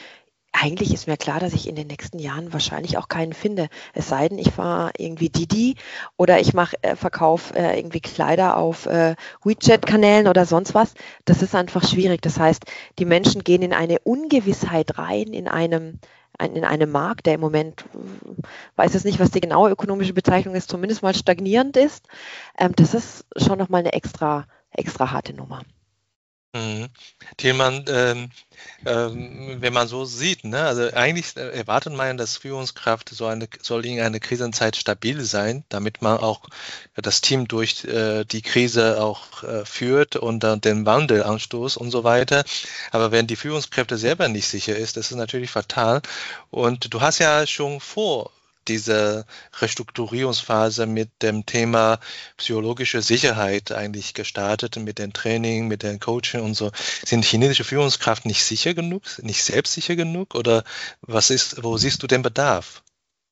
eigentlich ist mir klar, dass ich in den nächsten Jahren wahrscheinlich auch keinen finde. Es sei denn, ich fahre irgendwie Didi oder ich mache äh, Verkauf äh, irgendwie Kleider auf äh, WeChat-Kanälen oder sonst was. Das ist einfach schwierig. Das heißt, die Menschen gehen in eine Ungewissheit rein, in einem in einem Markt, der im Moment, weiß es nicht, was die genaue ökonomische Bezeichnung ist, zumindest mal stagnierend ist. Ähm, das ist schon nochmal eine extra, extra harte Nummer. Mhm. Thielmann, ähm, ähm, wenn man so sieht, ne, also eigentlich erwartet man, dass Führungskraft so eine, soll in einer Krisenzeit stabil sein, damit man auch das Team durch äh, die Krise auch äh, führt und dann den Wandel anstoßt und so weiter. Aber wenn die Führungskräfte selber nicht sicher ist, das ist natürlich fatal. Und du hast ja schon vor diese Restrukturierungsphase mit dem Thema psychologische Sicherheit eigentlich gestartet, mit dem Training, mit dem Coaching und so. Sind chinesische Führungskräfte nicht sicher genug, nicht selbstsicher genug oder was ist, wo siehst du den Bedarf?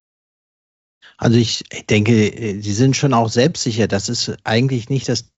Also ich denke, sie sind schon auch selbstsicher. Das ist eigentlich nicht das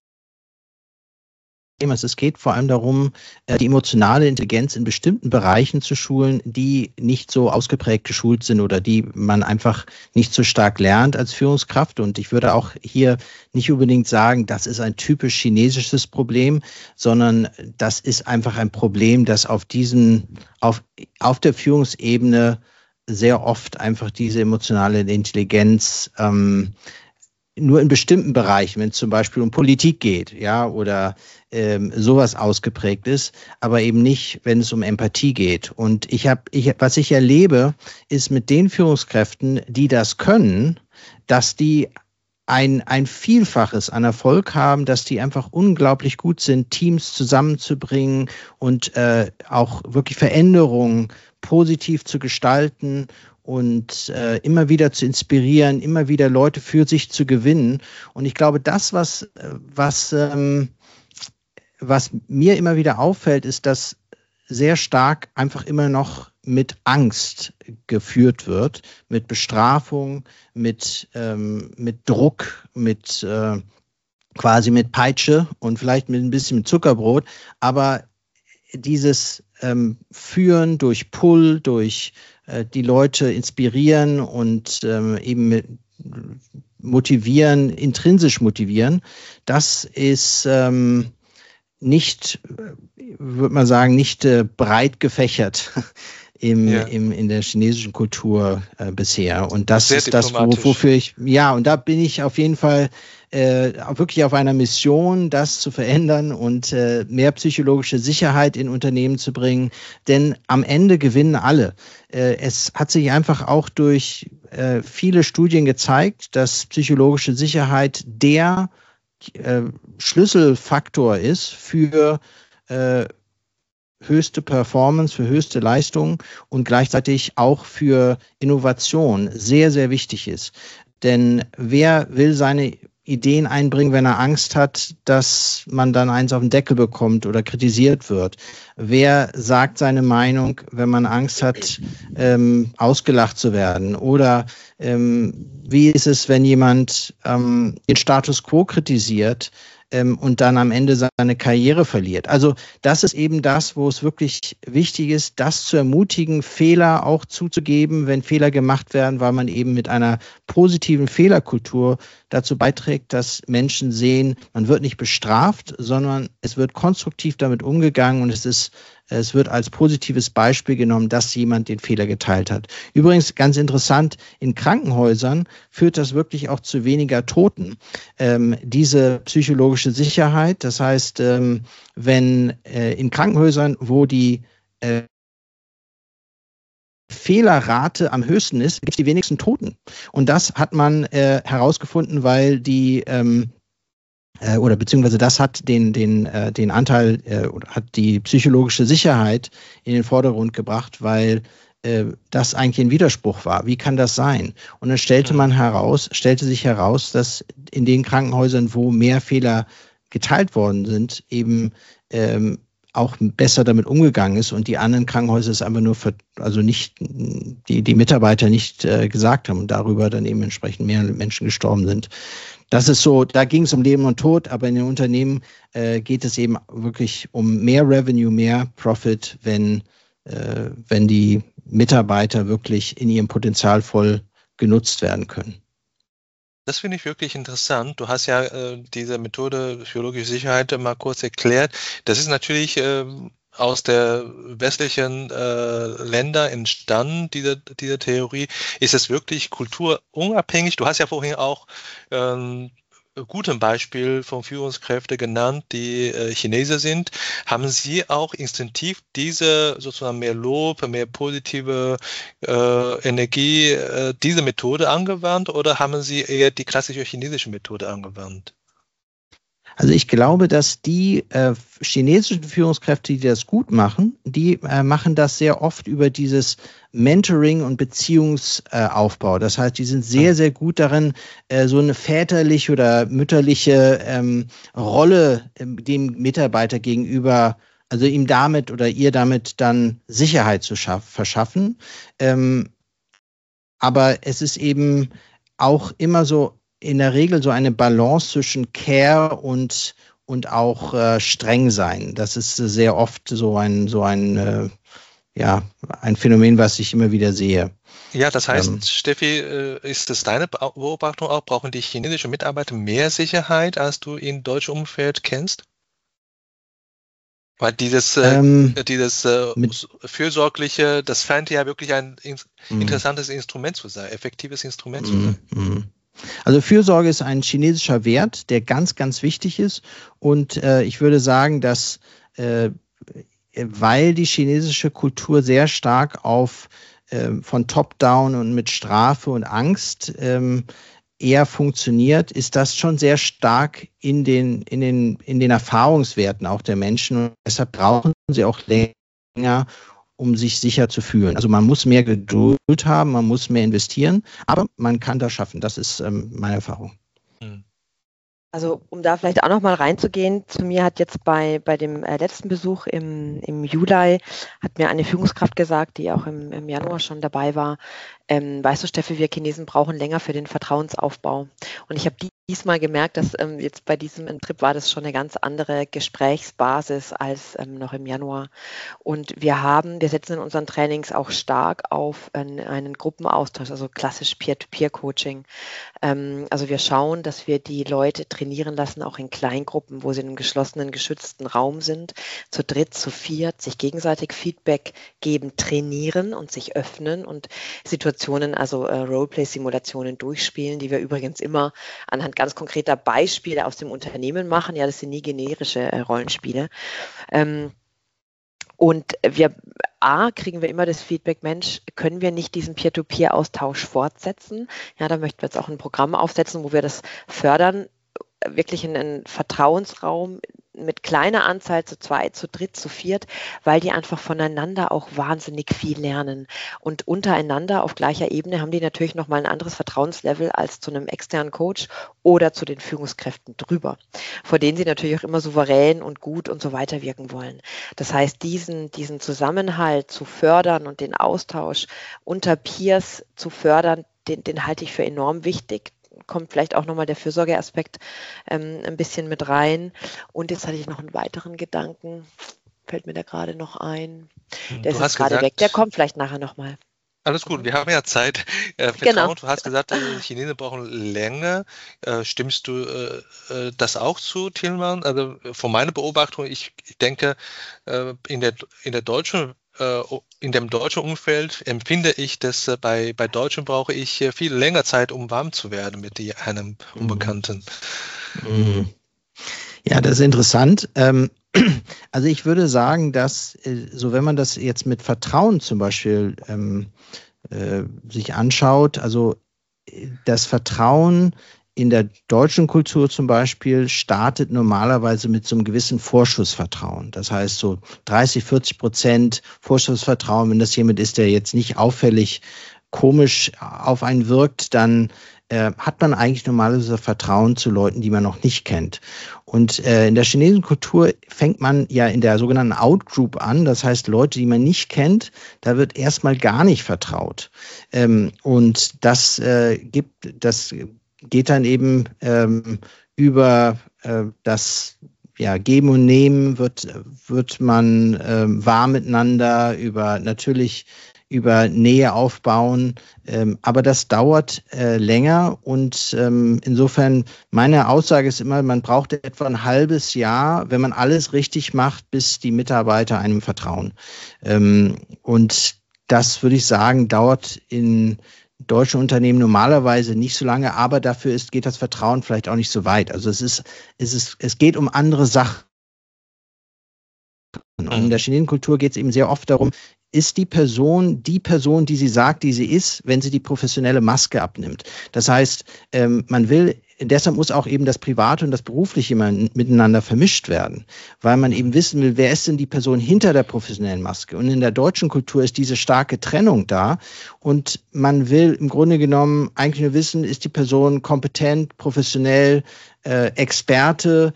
Thema. Es geht vor allem darum, die emotionale Intelligenz in bestimmten Bereichen zu schulen, die nicht so ausgeprägt geschult sind oder die man einfach nicht so stark lernt als Führungskraft. Und ich würde auch hier nicht unbedingt sagen, das ist ein typisch chinesisches Problem, sondern das ist einfach ein Problem, das auf diesem, auf, auf der Führungsebene sehr oft einfach diese emotionale Intelligenz ähm, nur in bestimmten Bereichen, wenn es zum Beispiel um Politik geht, ja, oder ähm, sowas ausgeprägt ist, aber eben nicht, wenn es um Empathie geht. Und ich habe, ich, was ich erlebe, ist mit den Führungskräften, die das können, dass die ein, ein Vielfaches an Erfolg haben, dass die einfach unglaublich gut sind, Teams zusammenzubringen und äh, auch wirklich Veränderungen positiv zu gestalten und äh, immer wieder zu inspirieren, immer wieder Leute für sich zu gewinnen. Und ich glaube, das, was, was, ähm, was mir immer wieder auffällt, ist, dass sehr stark einfach immer noch mit Angst geführt wird, mit Bestrafung, mit, ähm, mit Druck, mit äh, quasi mit Peitsche und vielleicht mit ein bisschen mit Zuckerbrot. Aber dieses ähm, Führen durch Pull, durch äh, die Leute inspirieren und ähm, eben mit, motivieren, intrinsisch motivieren, das ist ähm, nicht, würde man sagen, nicht äh, breit gefächert im, ja. im, in der chinesischen Kultur äh, bisher. Und das Sehr ist das, wo, wofür ich, ja, und da bin ich auf jeden Fall äh, wirklich auf einer Mission, das zu verändern und äh, mehr psychologische Sicherheit in Unternehmen zu bringen. Denn am Ende gewinnen alle. Äh, es hat sich einfach auch durch äh, viele Studien gezeigt, dass psychologische Sicherheit der äh, Schlüsselfaktor ist für äh, höchste Performance, für höchste Leistung und gleichzeitig auch für Innovation sehr, sehr wichtig ist. Denn wer will seine Ideen einbringen, wenn er Angst hat, dass man dann eins auf den Deckel bekommt oder kritisiert wird? Wer sagt seine Meinung, wenn man Angst hat, ähm, ausgelacht zu werden? Oder ähm, wie ist es, wenn jemand ähm, den Status quo kritisiert ähm, und dann am Ende seine Karriere verliert? Also das ist eben das, wo es wirklich wichtig ist, das zu ermutigen, Fehler auch zuzugeben, wenn Fehler gemacht werden, weil man eben mit einer positiven Fehlerkultur dazu beiträgt, dass Menschen sehen, man wird nicht bestraft, sondern es wird konstruktiv damit umgegangen und es ist, es wird als positives Beispiel genommen, dass jemand den Fehler geteilt hat. Übrigens, ganz interessant, in Krankenhäusern führt das wirklich auch zu weniger Toten. Ähm, diese psychologische Sicherheit, das heißt, ähm, wenn äh, in Krankenhäusern, wo die äh, Fehlerrate am höchsten ist, gibt es die wenigsten Toten. Und das hat man äh, herausgefunden, weil die ähm, äh, oder beziehungsweise das hat den den äh, den Anteil äh, oder hat die psychologische Sicherheit in den Vordergrund gebracht, weil äh, das eigentlich ein Widerspruch war. Wie kann das sein? Und dann stellte man heraus, stellte sich heraus, dass in den Krankenhäusern, wo mehr Fehler geteilt worden sind, eben ähm, auch besser damit umgegangen ist und die anderen Krankenhäuser es einfach nur, für, also nicht, die, die Mitarbeiter nicht äh, gesagt haben und darüber dann eben entsprechend mehr Menschen gestorben sind. Das ist so, da ging es um Leben und Tod, aber in den Unternehmen äh, geht es eben wirklich um mehr Revenue, mehr Profit, wenn, äh, wenn die Mitarbeiter wirklich in ihrem Potenzial voll genutzt werden können. Das finde ich wirklich interessant. Du hast ja äh, diese Methode psychologische Sicherheit mal kurz erklärt. Das ist natürlich äh, aus der westlichen äh, Länder entstanden, diese, diese Theorie. Ist es wirklich kulturunabhängig? Du hast ja vorhin auch ähm, guten Beispiel von Führungskräften genannt, die äh, Chinesen sind. Haben Sie auch instinktiv diese sozusagen mehr Lob, mehr positive äh, Energie, äh, diese Methode angewandt oder haben Sie eher die klassische chinesische Methode angewandt? Also ich glaube, dass die äh, chinesischen Führungskräfte, die das gut machen, die äh, machen das sehr oft über dieses Mentoring und Beziehungsaufbau. Äh, das heißt, die sind sehr, sehr gut darin, äh, so eine väterliche oder mütterliche ähm, Rolle äh, dem Mitarbeiter gegenüber, also ihm damit oder ihr damit dann Sicherheit zu schaff- verschaffen. Ähm, aber es ist eben auch immer so, in der Regel so eine Balance zwischen Care und, und auch äh, streng sein. Das ist äh, sehr oft so ein, so ein, äh, ja, ein Phänomen, was ich immer wieder sehe. Ja, das heißt, Ähm, Steffi, äh, ist es deine Beobachtung auch, brauchen die chinesischen Mitarbeiter mehr Sicherheit, als du im deutschen Umfeld kennst? Weil dieses, äh, ähm, dieses äh, mit, Fürsorgliche, das scheint ja wirklich ein in, mm, interessantes Instrument zu sein, effektives Instrument zu mm, sein. mm. Also Fürsorge ist ein chinesischer Wert, der ganz, ganz wichtig ist. Und äh, ich würde sagen, dass äh, weil die chinesische Kultur sehr stark auf äh, von Top-Down und mit Strafe und Angst ähm, eher funktioniert, ist das schon sehr stark in den, in den, in den Erfahrungswerten auch der Menschen. Und deshalb brauchen sie auch länger, um sich sicher zu fühlen. Also man muss mehr Geduld haben, man muss mehr investieren, aber man kann das schaffen. Das ist ähm, meine Erfahrung. Hm. Also um da vielleicht auch noch mal reinzugehen, zu mir hat jetzt bei, bei dem äh, letzten Besuch im, im Juli, hat mir eine Führungskraft gesagt, die auch im, im Januar schon dabei war, ähm, weißt du Steffi, wir Chinesen brauchen länger für den Vertrauensaufbau. Und ich habe diesmal gemerkt, dass ähm, jetzt bei diesem Trip war das schon eine ganz andere Gesprächsbasis als ähm, noch im Januar. Und wir haben, wir setzen in unseren Trainings auch stark auf einen, einen Gruppenaustausch, also klassisch Peer-to-Peer-Coaching. Ähm, also wir schauen, dass wir die Leute trainieren lassen, auch in Kleingruppen, wo sie in einem geschlossenen, geschützten Raum sind, zu dritt, zu viert, sich gegenseitig Feedback geben, trainieren und sich öffnen und Situationen, also äh, Roleplay-Simulationen durchspielen, die wir übrigens immer anhand ganz konkreter Beispiele aus dem Unternehmen machen. Ja, das sind nie generische äh, Rollenspiele. Ähm, Und wir, A, kriegen wir immer das Feedback, Mensch, können wir nicht diesen Peer-to-Peer-Austausch fortsetzen? Ja, da möchten wir jetzt auch ein Programm aufsetzen, wo wir das fördern, wirklich in einen Vertrauensraum mit kleiner Anzahl, zu zweit, zu dritt, zu viert, weil die einfach voneinander auch wahnsinnig viel lernen. Und untereinander auf gleicher Ebene haben die natürlich nochmal ein anderes Vertrauenslevel als zu einem externen Coach oder zu den Führungskräften drüber, vor denen sie natürlich auch immer souverän und gut und so weiter wirken wollen. Das heißt, diesen, diesen Zusammenhalt zu fördern und den Austausch unter Peers zu fördern, den, den halte ich für enorm wichtig. Kommt vielleicht auch nochmal der Fürsorgeaspekt ähm, ein bisschen mit rein. Und jetzt hatte ich noch einen weiteren Gedanken, fällt mir da gerade noch ein. Der Du ist hast jetzt gerade gesagt, weg, der kommt vielleicht nachher nochmal. alles gut, wir haben ja Zeit. Äh, Genau. Vertrauen, du hast gesagt, äh, Chinesen brauchen länger. Äh, stimmst du äh, äh, das auch zu, Tilman? Also äh, von meiner Beobachtung, ich, ich denke, äh, in der, in der deutschen äh, in dem deutschen Umfeld empfinde ich, dass äh, bei, bei Deutschen brauche ich äh, viel länger Zeit, um warm zu werden mit die, einem Unbekannten. Mhm. Ja, das ist interessant. Ähm, also ich würde sagen, dass, äh, so wenn man das jetzt mit Vertrauen zum Beispiel ähm, äh, sich anschaut, also äh, das Vertrauen in der deutschen Kultur zum Beispiel startet normalerweise mit so einem gewissen Vorschussvertrauen. Das heißt so dreißig, vierzig Prozent Vorschussvertrauen. Wenn das jemand ist, der jetzt nicht auffällig komisch auf einen wirkt, dann äh, hat man eigentlich normalerweise Vertrauen zu Leuten, die man noch nicht kennt. Und äh, in der chinesischen Kultur fängt man ja in der sogenannten Outgroup an. Das heißt, Leute, die man nicht kennt, da wird erstmal gar nicht vertraut. Ähm, und das äh, gibt, das geht dann eben ähm, über äh, das ja, Geben und Nehmen, wird, wird man ähm, warm miteinander, über natürlich über Nähe aufbauen. Ähm, aber das dauert äh, länger und ähm, insofern meine Aussage ist immer, man braucht etwa ein halbes Jahr, wenn man alles richtig macht, bis die Mitarbeiter einem vertrauen. Ähm, und das würde ich sagen, dauert in deutschen Unternehmen normalerweise nicht so lange, aber dafür ist, geht das Vertrauen vielleicht auch nicht so weit. Also es ist, es ist, es geht um andere Sachen. Und in der Chinesenkultur geht es eben sehr oft darum, ist die Person die Person, die sie sagt, die sie ist, wenn sie die professionelle Maske abnimmt. Das heißt, ähm, man will, deshalb muss auch eben das Private und das Berufliche immer miteinander vermischt werden, weil man eben wissen will, wer ist denn die Person hinter der professionellen Maske. Und in der deutschen Kultur ist diese starke Trennung da und man will im Grunde genommen eigentlich nur wissen, ist die Person kompetent, professionell, äh, Experte.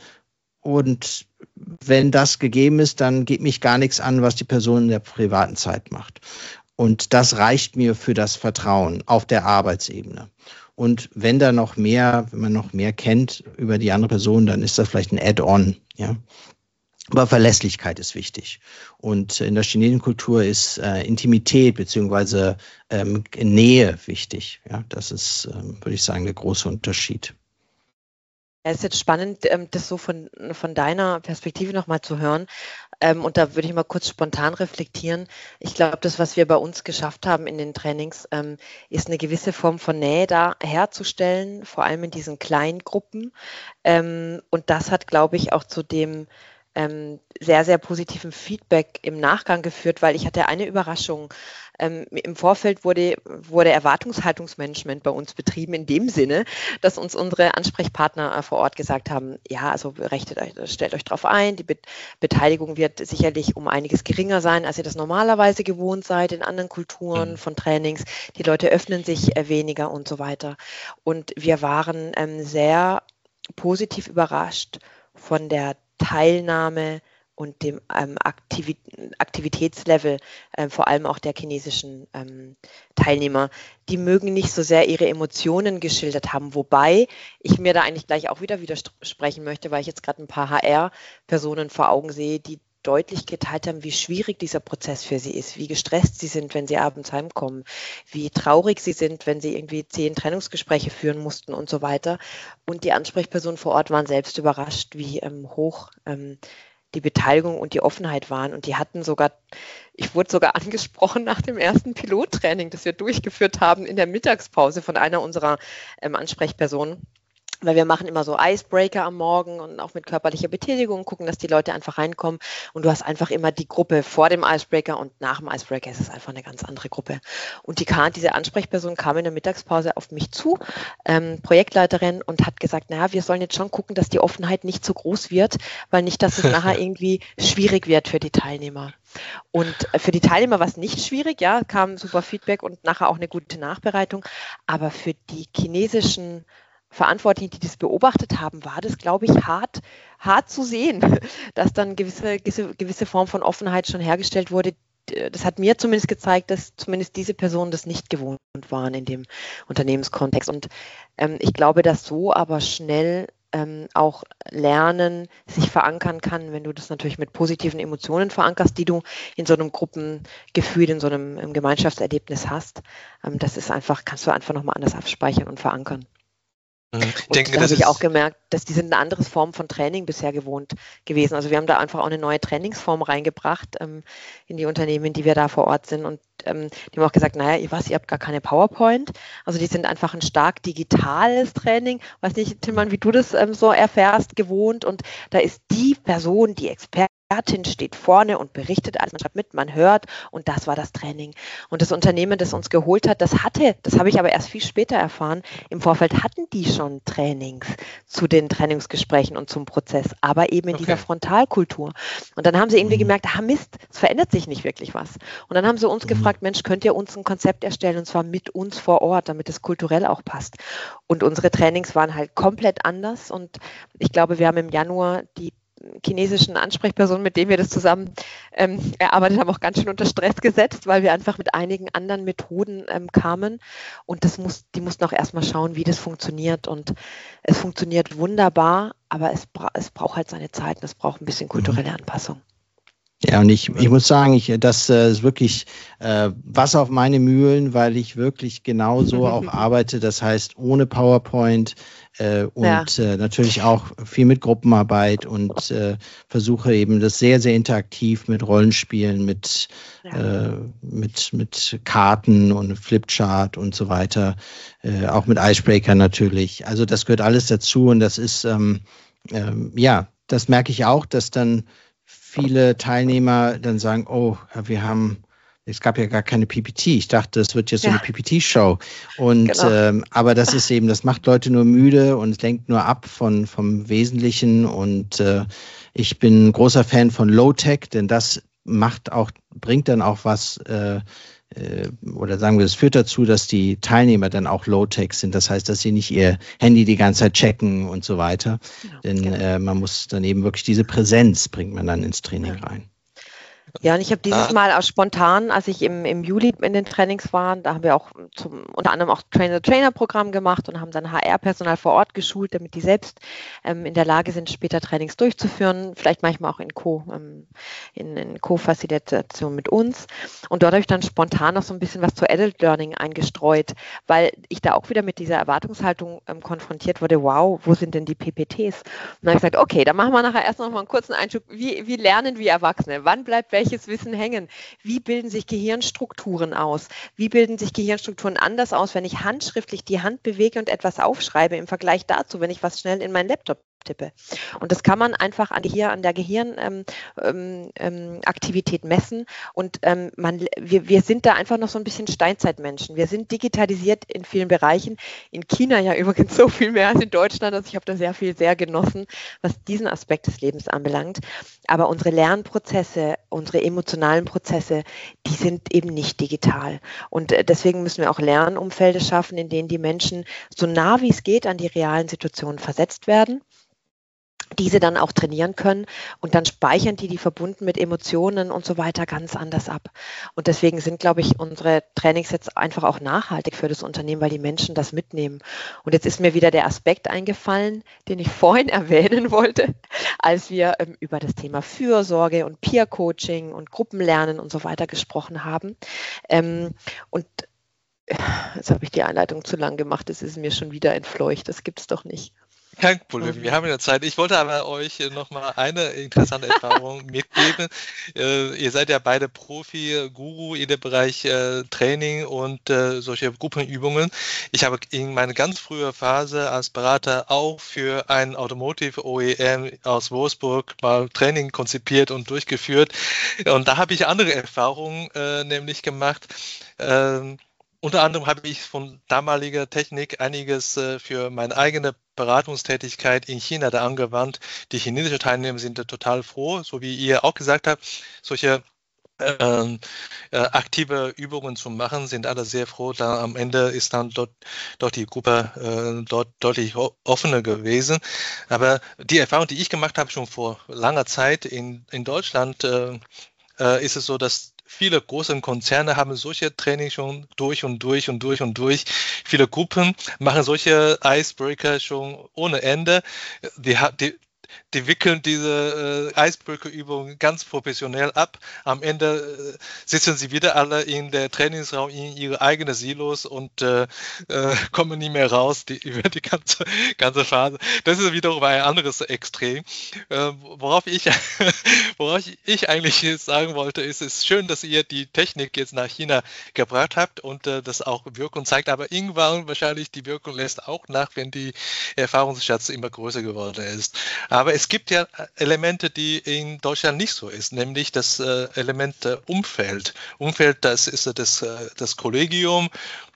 Und wenn das gegeben ist, dann geht mich gar nichts an, was die Person in der privaten Zeit macht. Und das reicht mir für das Vertrauen auf der Arbeitsebene. Und wenn da noch mehr, wenn man noch mehr kennt über die andere Person, dann ist das vielleicht ein Add-on, ja. Aber Verlässlichkeit ist wichtig. Und in der Chinesenkultur ist äh, Intimität beziehungsweise ähm, Nähe wichtig. Ja, das ist, ähm, würde ich sagen, der große Unterschied. Es ist jetzt spannend, das so von, von deiner Perspektive nochmal zu hören. Und da würde ich mal kurz spontan reflektieren. Ich glaube, das, was wir bei uns geschafft haben in den Trainings, ist eine gewisse Form von Nähe da herzustellen, vor allem in diesen kleinen Gruppen. Und das hat, glaube ich, auch zu dem sehr, sehr positiven Feedback im Nachgang geführt, weil ich hatte eine Überraschung. Ähm, im Vorfeld wurde, wurde Erwartungshaltungsmanagement bei uns betrieben, in dem Sinne, dass uns unsere Ansprechpartner äh, vor Ort gesagt haben, ja, also rechtet euch, stellt euch drauf ein, die Be- Beteiligung wird sicherlich um einiges geringer sein, als ihr das normalerweise gewohnt seid in anderen Kulturen von Trainings. Die Leute öffnen sich äh, weniger und so weiter. Und wir waren ähm, sehr positiv überrascht von der Teilnahme und dem ähm, Aktivi- Aktivitätslevel, äh, vor allem auch der chinesischen ähm, Teilnehmer. Die mögen nicht so sehr ihre Emotionen geschildert haben, wobei ich mir da eigentlich gleich auch wieder widersprechen möchte, weil ich jetzt gerade ein paar H R-Personen vor Augen sehe, die deutlich geteilt haben, wie schwierig dieser Prozess für sie ist, wie gestresst sie sind, wenn sie abends heimkommen, wie traurig sie sind, wenn sie irgendwie zehn Trennungsgespräche führen mussten und so weiter. Und die Ansprechpersonen vor Ort waren selbst überrascht, wie ähm, hoch ähm, die Beteiligung und die Offenheit waren. Und die hatten sogar, ich wurde sogar angesprochen nach dem ersten Pilottraining, das wir durchgeführt haben in der Mittagspause von einer unserer ähm, Ansprechpersonen. Weil wir machen immer so Icebreaker am Morgen und auch mit körperlicher Betätigung, gucken, dass die Leute einfach reinkommen. Und du hast einfach immer die Gruppe vor dem Icebreaker und nach dem Icebreaker ist es einfach eine ganz andere Gruppe. Und die kam, diese Ansprechperson kam in der Mittagspause auf mich zu, ähm, Projektleiterin, und hat gesagt, naja, wir sollen jetzt schon gucken, dass die Offenheit nicht so groß wird, weil nicht, dass es nachher irgendwie schwierig wird für die Teilnehmer. Und für die Teilnehmer war es nicht schwierig, ja, kam super Feedback und nachher auch eine gute Nachbereitung. Aber für die chinesischen Verantwortlichen, die das beobachtet haben, war das, glaube ich, hart, hart zu sehen, dass dann gewisse, gewisse, gewisse Form von Offenheit schon hergestellt wurde. Das hat mir zumindest gezeigt, dass zumindest diese Personen das nicht gewohnt waren in dem Unternehmenskontext. Und ähm, ich glaube, dass so aber schnell ähm, auch Lernen sich verankern kann, wenn du das natürlich mit positiven Emotionen verankerst, die du in so einem Gruppengefühl, in so einem, einem Gemeinschaftserlebnis hast. Ähm, das ist einfach, kannst du einfach nochmal anders abspeichern und verankern. Ich denke, da habe ich auch gemerkt, dass die sind eine andere Form von Training bisher gewohnt gewesen. Also wir haben da einfach auch eine neue Trainingsform reingebracht ähm, in die Unternehmen, die wir da vor Ort sind. Und ähm, die haben auch gesagt, naja, ihr was, ihr habt gar keine PowerPoint. Also die sind einfach ein stark digitales Training. Weiß nicht, Tillmann, wie du das ähm, so erfährst, gewohnt. Und da ist die Person, die Expertin, steht vorne und berichtet alles, man schreibt mit, man hört, und das war das Training. Und das Unternehmen, das uns geholt hat, das hatte, das habe ich aber erst viel später erfahren, im Vorfeld hatten die schon Trainings zu den Trainingsgesprächen und zum Prozess, aber eben in okay. dieser Frontalkultur. Und dann haben sie irgendwie mhm. gemerkt, ah Mist, es verändert sich nicht wirklich was. Und dann haben sie uns mhm. gefragt, Mensch, könnt ihr uns ein Konzept erstellen, und zwar mit uns vor Ort, damit es kulturell auch passt. Und unsere Trainings waren halt komplett anders, und ich glaube, wir haben im Januar die chinesischen Ansprechpersonen, mit denen wir das zusammen ähm, erarbeitet haben, auch ganz schön unter Stress gesetzt, weil wir einfach mit einigen anderen Methoden ähm, kamen, und das muss, die mussten auch erstmal schauen, wie das funktioniert, und es funktioniert wunderbar, aber es, bra- es braucht halt seine Zeit und es braucht ein bisschen kulturelle Anpassung. Ja, und ich, ich muss sagen, ich, das äh, ist wirklich äh, Wasser auf meine Mühlen, weil ich wirklich genauso auch arbeite. Das heißt, ohne PowerPoint äh, und ja. äh, natürlich auch viel mit Gruppenarbeit und äh, versuche eben das sehr, sehr interaktiv mit Rollenspielen, mit, ja. äh, mit, mit Karten und Flipchart und so weiter. Äh, auch mit Icebreaker natürlich. Also das gehört alles dazu und das ist, ähm, ähm, ja, das merke ich auch, dass dann viele Teilnehmer dann sagen, oh, wir haben, es gab ja gar keine P P T. Ich dachte, es wird jetzt ja. so eine P P T-Show. Und genau. ähm, aber das ist eben, das macht Leute nur müde und es lenkt nur ab von vom Wesentlichen. Und äh, ich bin ein großer Fan von Low-Tech, denn das macht auch, bringt dann auch was, äh, äh, oder sagen wir, es führt dazu, dass die Teilnehmer dann auch Low-Tech sind. Das heißt, dass sie nicht ihr Handy die ganze Zeit checken und so weiter. Genau. Denn genau. Äh, man muss dann eben wirklich diese Präsenz bringt man dann ins Training ja. rein. Ja, und ich habe dieses Mal auch spontan, als ich im, im Juli in den Trainings war, da haben wir auch zum, unter anderem auch Trainer-Trainer-Programm gemacht und haben dann H R-Personal vor Ort geschult, damit die selbst ähm, in der Lage sind, später Trainings durchzuführen, vielleicht manchmal auch in Co, ähm, in, in Co-Facilitation mit uns. Und dort habe ich dann spontan noch so ein bisschen was zu Adult Learning eingestreut, weil ich da auch wieder mit dieser Erwartungshaltung ähm, konfrontiert wurde, wow, wo sind denn die P P Ts? Und dann habe ich gesagt, okay, dann machen wir nachher erst noch mal einen kurzen Einschub, wie, wie lernen wir Erwachsene? Wann bleibt welche Welches Wissen hängen? Wie bilden sich Gehirnstrukturen aus? Wie bilden sich Gehirnstrukturen anders aus, wenn ich handschriftlich die Hand bewege und etwas aufschreibe im Vergleich dazu, wenn ich was schnell in meinen Laptop tippe? Und das kann man einfach an, hier an der Gehirnaktivität ähm, ähm, messen. Und ähm, man, wir, wir sind da einfach noch so ein bisschen Steinzeitmenschen. Wir sind digitalisiert in vielen Bereichen. In China ja übrigens so viel mehr als in Deutschland. Also ich habe da sehr viel, sehr genossen, was diesen Aspekt des Lebens anbelangt. Aber unsere Lernprozesse, unsere emotionalen Prozesse, die sind eben nicht digital. Und deswegen müssen wir auch Lernumfelder schaffen, in denen die Menschen so nah wie es geht an die realen Situationen versetzt werden, diese dann auch trainieren können und dann speichern die die verbunden mit Emotionen und so weiter ganz anders ab. Und deswegen sind, glaube ich, unsere Trainings jetzt einfach auch nachhaltig für das Unternehmen, weil die Menschen das mitnehmen. Und jetzt ist mir wieder der Aspekt eingefallen, den ich vorhin erwähnen wollte, als wir ähm, über das Thema Fürsorge und Peer-Coaching und Gruppenlernen und so weiter gesprochen haben. Ähm, und jetzt habe ich die Einleitung zu lang gemacht, es ist mir schon wieder entfleucht, das gibt es doch nicht. Kein Problem, wir haben ja Zeit. Ich wollte aber euch nochmal eine interessante Erfahrung mitgeben. Äh, ihr seid ja beide Profi-Guru in dem Bereich äh, Training und äh, solche Gruppenübungen. Ich habe in meiner ganz frühen Phase als Berater auch für ein Automotive O E M aus Wolfsburg mal Training konzipiert und durchgeführt. Und da habe ich andere Erfahrungen äh, nämlich gemacht. Ähm, Unter anderem habe ich von damaliger Technik einiges äh, für meine eigene Beratungstätigkeit in China da angewandt. Die chinesischen Teilnehmer sind da total froh, so wie ihr auch gesagt habt, solche äh, äh, aktive Übungen zu machen, sind alle sehr froh. Da am Ende ist dann dort, dort die Gruppe äh, dort deutlich offener gewesen. Aber die Erfahrung, die ich gemacht habe, schon vor langer Zeit in, in Deutschland, äh, äh, ist es so, dass viele große Konzerne haben solche Trainings schon durch und durch und durch und durch. Viele Gruppen machen solche Icebreaker schon ohne Ende. Die, die, die wickeln diese äh, Icebreaker-Übungen ganz professionell ab. Am Ende äh, sitzen sie wieder alle in der Trainingsraum in ihre eigenen Silos und äh, äh, kommen nicht mehr raus die, über die ganze, ganze Phase. Das ist wiederum ein anderes Extrem. Äh, worauf, ich, worauf ich eigentlich jetzt sagen wollte, ist, es ist schön, dass ihr die Technik jetzt nach China gebracht habt und äh, das auch Wirkung zeigt, aber irgendwann wahrscheinlich die Wirkung lässt auch nach, wenn die Erfahrungsschatz immer größer geworden ist. Aber es gibt ja Elemente, die in Deutschland nicht so ist, nämlich das äh, Element äh, Umfeld. Umfeld, das ist äh, das, äh, das Kollegium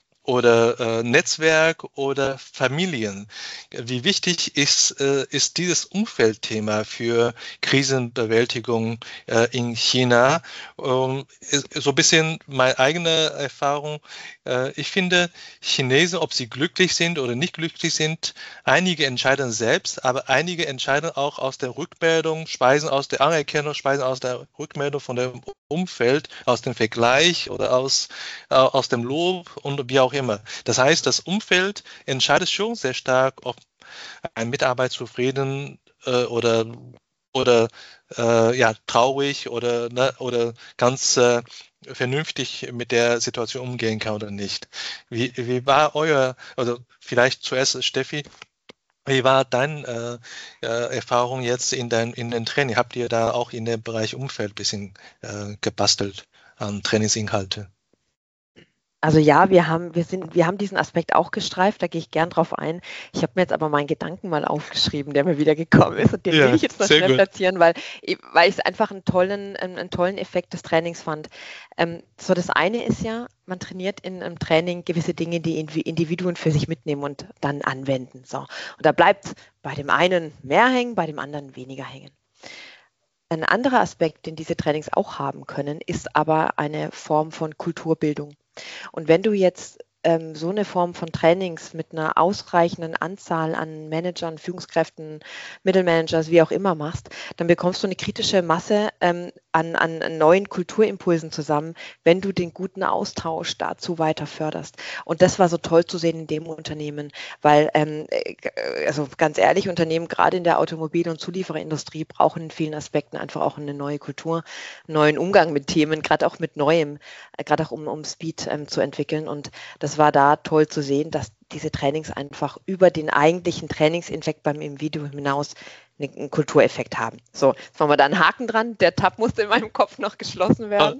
oder äh, Netzwerk oder Familien. Wie wichtig ist, äh, ist dieses Umfeldthema für Krisenbewältigung äh, in China? Ähm, so ein bisschen meine eigene Erfahrung. Äh, ich finde, Chinesen, ob sie glücklich sind oder nicht glücklich sind, einige entscheiden selbst, aber einige entscheiden auch aus der Rückmeldung, speisen aus der Anerkennung, speisen aus der Rückmeldung von dem Umfeld, aus dem Vergleich oder aus, äh, aus dem Lob und wie auch immer. Immer. Das heißt, das Umfeld entscheidet schon sehr stark, ob ein Mitarbeiter zufrieden äh, oder, oder äh, ja, traurig oder, ne, oder ganz äh, vernünftig mit der Situation umgehen kann oder nicht. Wie, wie war euer, also vielleicht zuerst Steffi, wie war deine äh, äh, Erfahrung jetzt in, dein, in den Training? Habt ihr da auch in dem Bereich Umfeld ein bisschen äh, gebastelt an Trainingsinhalte? Also ja, wir haben, wir sind, wir haben diesen Aspekt auch gestreift, da gehe ich gern drauf ein. Ich habe mir jetzt aber meinen Gedanken mal aufgeschrieben, der mir wieder gekommen ist und den Ja, will ich jetzt noch sehr schnell gut. platzieren, weil, weil ich es einfach einen tollen, einen, einen tollen Effekt des Trainings fand. Ähm, so das eine ist ja, man trainiert in einem Training gewisse Dinge, die Individuen für sich mitnehmen und dann anwenden. So. Und da bleibt bei dem einen mehr hängen, bei dem anderen weniger hängen. Ein anderer Aspekt, den diese Trainings auch haben können, ist aber eine Form von Kulturbildung. Und wenn du jetzt ähm, so eine Form von Trainings mit einer ausreichenden Anzahl an Managern, Führungskräften, Mittelmanagers, wie auch immer machst, dann bekommst du eine kritische Masse ähm, an, an neuen Kulturimpulsen zusammen, wenn du den guten Austausch dazu weiter förderst. Und das war so toll zu sehen in dem Unternehmen, weil, ähm, also ganz ehrlich, Unternehmen gerade in der Automobil- und Zuliefererindustrie brauchen in vielen Aspekten einfach auch eine neue Kultur, einen neuen Umgang mit Themen, gerade auch mit Neuem, äh, gerade auch um, um Speed ähm, zu entwickeln. Und das war da toll zu sehen, dass diese Trainings einfach über den eigentlichen Trainingseffekt beim Individuum hinaus einen Kultureffekt haben. So, jetzt machen wir da einen Haken dran. Der Tab musste in meinem Kopf noch geschlossen werden.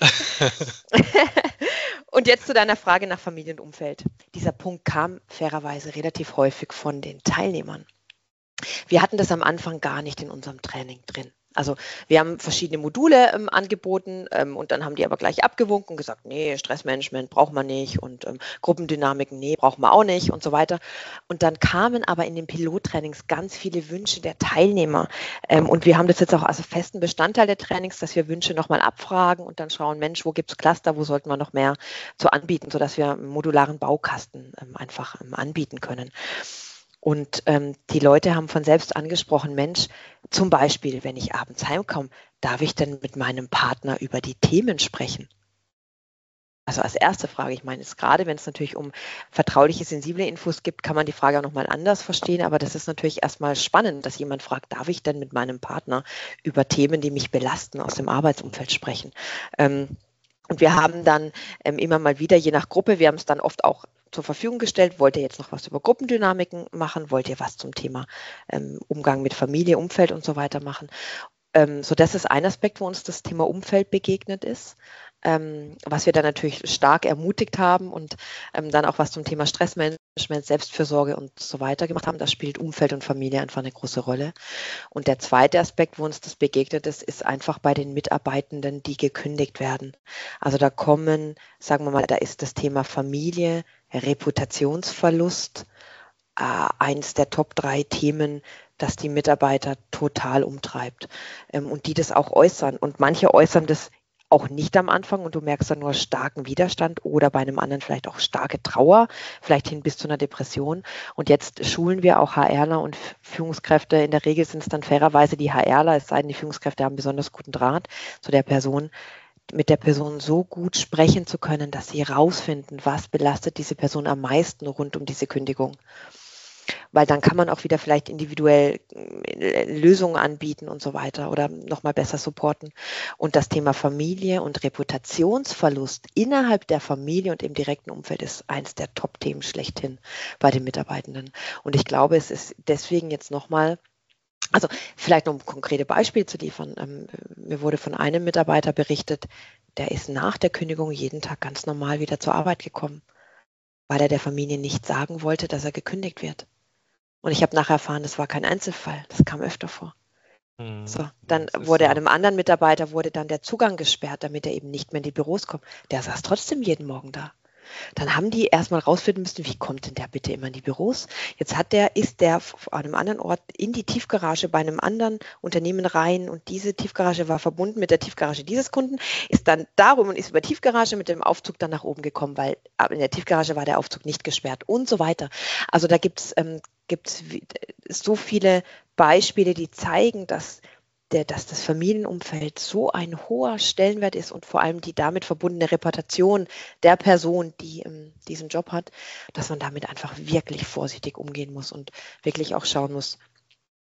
Und jetzt zu deiner Frage nach Familie und Umfeld. Dieser Punkt kam fairerweise relativ häufig von den Teilnehmern. Wir hatten das am Anfang gar nicht in unserem Training drin. Also wir haben verschiedene Module ähm, angeboten ähm, und dann haben die aber gleich abgewunken und gesagt, nee, Stressmanagement braucht man nicht und ähm, Gruppendynamiken, nee, braucht man auch nicht und so weiter. Und dann kamen aber in den Pilottrainings ganz viele Wünsche der Teilnehmer ähm, und wir haben das jetzt auch als festen Bestandteil der Trainings, dass wir Wünsche nochmal abfragen und dann schauen, Mensch, wo gibt es Cluster, wo sollten wir noch mehr zu anbieten, sodass wir einen modularen Baukasten ähm, einfach ähm, anbieten können. Und ähm, die Leute haben von selbst angesprochen, Mensch, zum Beispiel, wenn ich abends heimkomme, darf ich denn mit meinem Partner über die Themen sprechen? Also als erste Frage, ich meine, jetzt gerade wenn es natürlich um vertrauliche, sensible Infos gibt, kann man die Frage auch nochmal anders verstehen, aber das ist natürlich erstmal spannend, dass jemand fragt, darf ich denn mit meinem Partner über Themen, die mich belasten, aus dem Arbeitsumfeld sprechen? Ähm, und wir haben dann ähm, immer mal wieder, je nach Gruppe, wir haben es dann oft auch zur Verfügung gestellt, wollt ihr jetzt noch was über Gruppendynamiken machen, wollt ihr was zum Thema ähm, Umgang mit Familie, Umfeld und so weiter machen. Ähm, so, das ist ein Aspekt, wo uns das Thema Umfeld begegnet ist, ähm, was wir dann natürlich stark ermutigt haben und ähm, dann auch was zum Thema Stressmanagement, Selbstfürsorge und so weiter gemacht haben. Da spielt Umfeld und Familie einfach eine große Rolle. Und der zweite Aspekt, wo uns das begegnet ist, ist einfach bei den Mitarbeitenden, die gekündigt werden. Also da kommen, sagen wir mal, da ist das Thema Familie, Reputationsverlust, äh, eins der Top drei Themen, das die Mitarbeiter total umtreibt ähm, und die das auch äußern. Und manche äußern das auch nicht am Anfang und du merkst dann nur starken Widerstand oder bei einem anderen vielleicht auch starke Trauer, vielleicht hin bis zu einer Depression. Und jetzt schulen wir auch HRler und Führungskräfte. In der Regel sind es dann fairerweise die HRler, es sei denn, die Führungskräfte haben besonders guten Draht zu der Person, mit der Person so gut sprechen zu können, dass sie herausfinden, was belastet diese Person am meisten rund um diese Kündigung. Weil dann kann man auch wieder vielleicht individuell Lösungen anbieten und so weiter oder nochmal besser supporten. Und das Thema Familie und Reputationsverlust innerhalb der Familie und im direkten Umfeld ist eins der Top-Themen schlechthin bei den Mitarbeitenden. Und ich glaube, es ist deswegen jetzt nochmal, also vielleicht noch ein konkretes Beispiel zu liefern. Ähm, mir wurde von einem Mitarbeiter berichtet, der ist nach der Kündigung jeden Tag ganz normal wieder zur Arbeit gekommen, weil er der Familie nicht sagen wollte, dass er gekündigt wird. Und ich habe nachher erfahren, das war kein Einzelfall, das kam öfter vor. Hm, So, dann das ist wurde so. einem anderen Mitarbeiter wurde dann der Zugang gesperrt, damit er eben nicht mehr in die Büros kommt. Der saß trotzdem jeden Morgen da. Dann haben die erstmal rausfinden müssen, wie kommt denn der bitte immer in die Büros? Jetzt hat der, ist der an einem anderen Ort in die Tiefgarage bei einem anderen Unternehmen rein und diese Tiefgarage war verbunden mit der Tiefgarage dieses Kunden, ist dann darum und ist über Tiefgarage mit dem Aufzug dann nach oben gekommen, weil in der Tiefgarage war der Aufzug nicht gesperrt und so weiter. Also da gibt es ähm, gibt's so viele Beispiele, die zeigen, dass Der, dass das Familienumfeld so ein hoher Stellenwert ist und vor allem die damit verbundene Reputation der Person, die ähm, diesen Job hat, dass man damit einfach wirklich vorsichtig umgehen muss und wirklich auch schauen muss,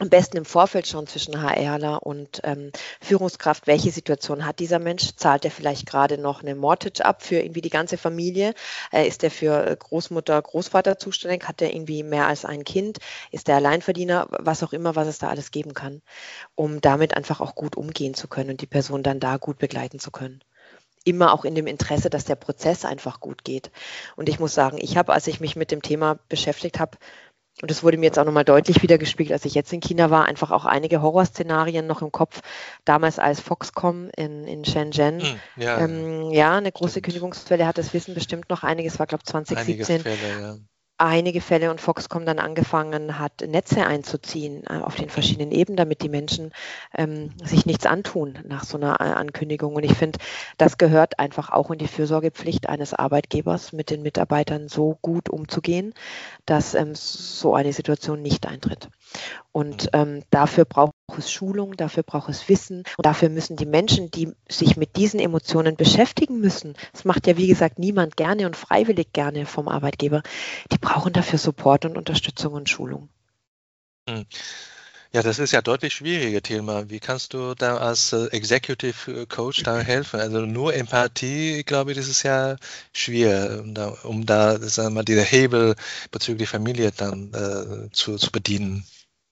am besten im Vorfeld schon zwischen HRler und ähm, Führungskraft, welche Situation hat dieser Mensch? Zahlt er vielleicht gerade noch eine Mortgage ab für irgendwie die ganze Familie? Äh, ist er für Großmutter, Großvater zuständig? Hat er irgendwie mehr als ein Kind? Ist er Alleinverdiener? Was auch immer, was es da alles geben kann, um damit einfach auch gut umgehen zu können und die Person dann da gut begleiten zu können. Immer auch in dem Interesse, dass der Prozess einfach gut geht. Und ich muss sagen, ich habe, als ich mich mit dem Thema beschäftigt habe, und das wurde mir jetzt auch nochmal deutlich wiedergespiegelt, als ich jetzt in China war, einfach auch einige Horrorszenarien noch im Kopf. Damals als Foxconn in, in Shenzhen, Hm, ja, ähm, ja, eine große stimmt. Kündigungswelle hat das Wissen bestimmt noch einiges, war glaube ich zwanzig siebzehn. Einige Fälle, ja. Einige Fälle und Foxconn dann angefangen hat, Netze einzuziehen äh, auf den verschiedenen Ebenen, damit die Menschen ähm, sich nichts antun nach so einer äh, Ankündigung. Und ich finde, das gehört einfach auch in die Fürsorgepflicht eines Arbeitgebers, mit den Mitarbeitern so gut umzugehen, dass ähm, so eine Situation nicht eintritt. Und ähm, dafür braucht es Schulung, dafür braucht es Wissen und dafür müssen die Menschen, die sich mit diesen Emotionen beschäftigen müssen, das macht ja wie gesagt niemand gerne und freiwillig gerne vom Arbeitgeber, die brauchen dafür Support und Unterstützung und Schulung. Hm. Ja, das ist ja deutlich schwieriger Thema. Wie kannst du da als äh, Executive Coach da helfen? Also nur Empathie, glaube ich, das ist ja schwer, um da, um da sagen wir mal, diese Hebel bezüglich Familie dann äh, zu, zu bedienen.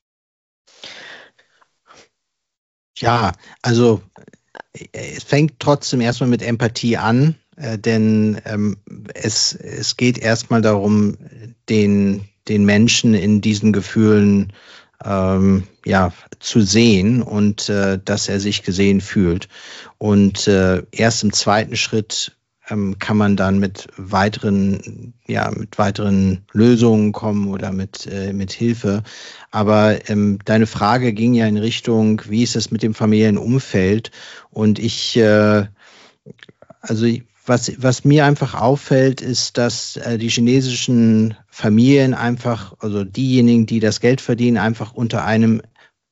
Ja, also es fängt trotzdem erstmal mit Empathie an, äh, denn ähm, es, es geht erstmal darum, den, den Menschen in diesen Gefühlen ähm, ja, zu sehen und äh, dass er sich gesehen fühlt. Und äh, erst im zweiten Schritt ähm, kann man dann mit weiteren, ja, mit weiteren Lösungen kommen oder mit, äh, mit Hilfe. Aber ähm, deine Frage ging ja in Richtung, wie ist es mit dem Familienumfeld? Und ich, äh, also was, was mir einfach auffällt, ist, dass äh, die chinesischen Familien einfach, also diejenigen, die das Geld verdienen, einfach unter einem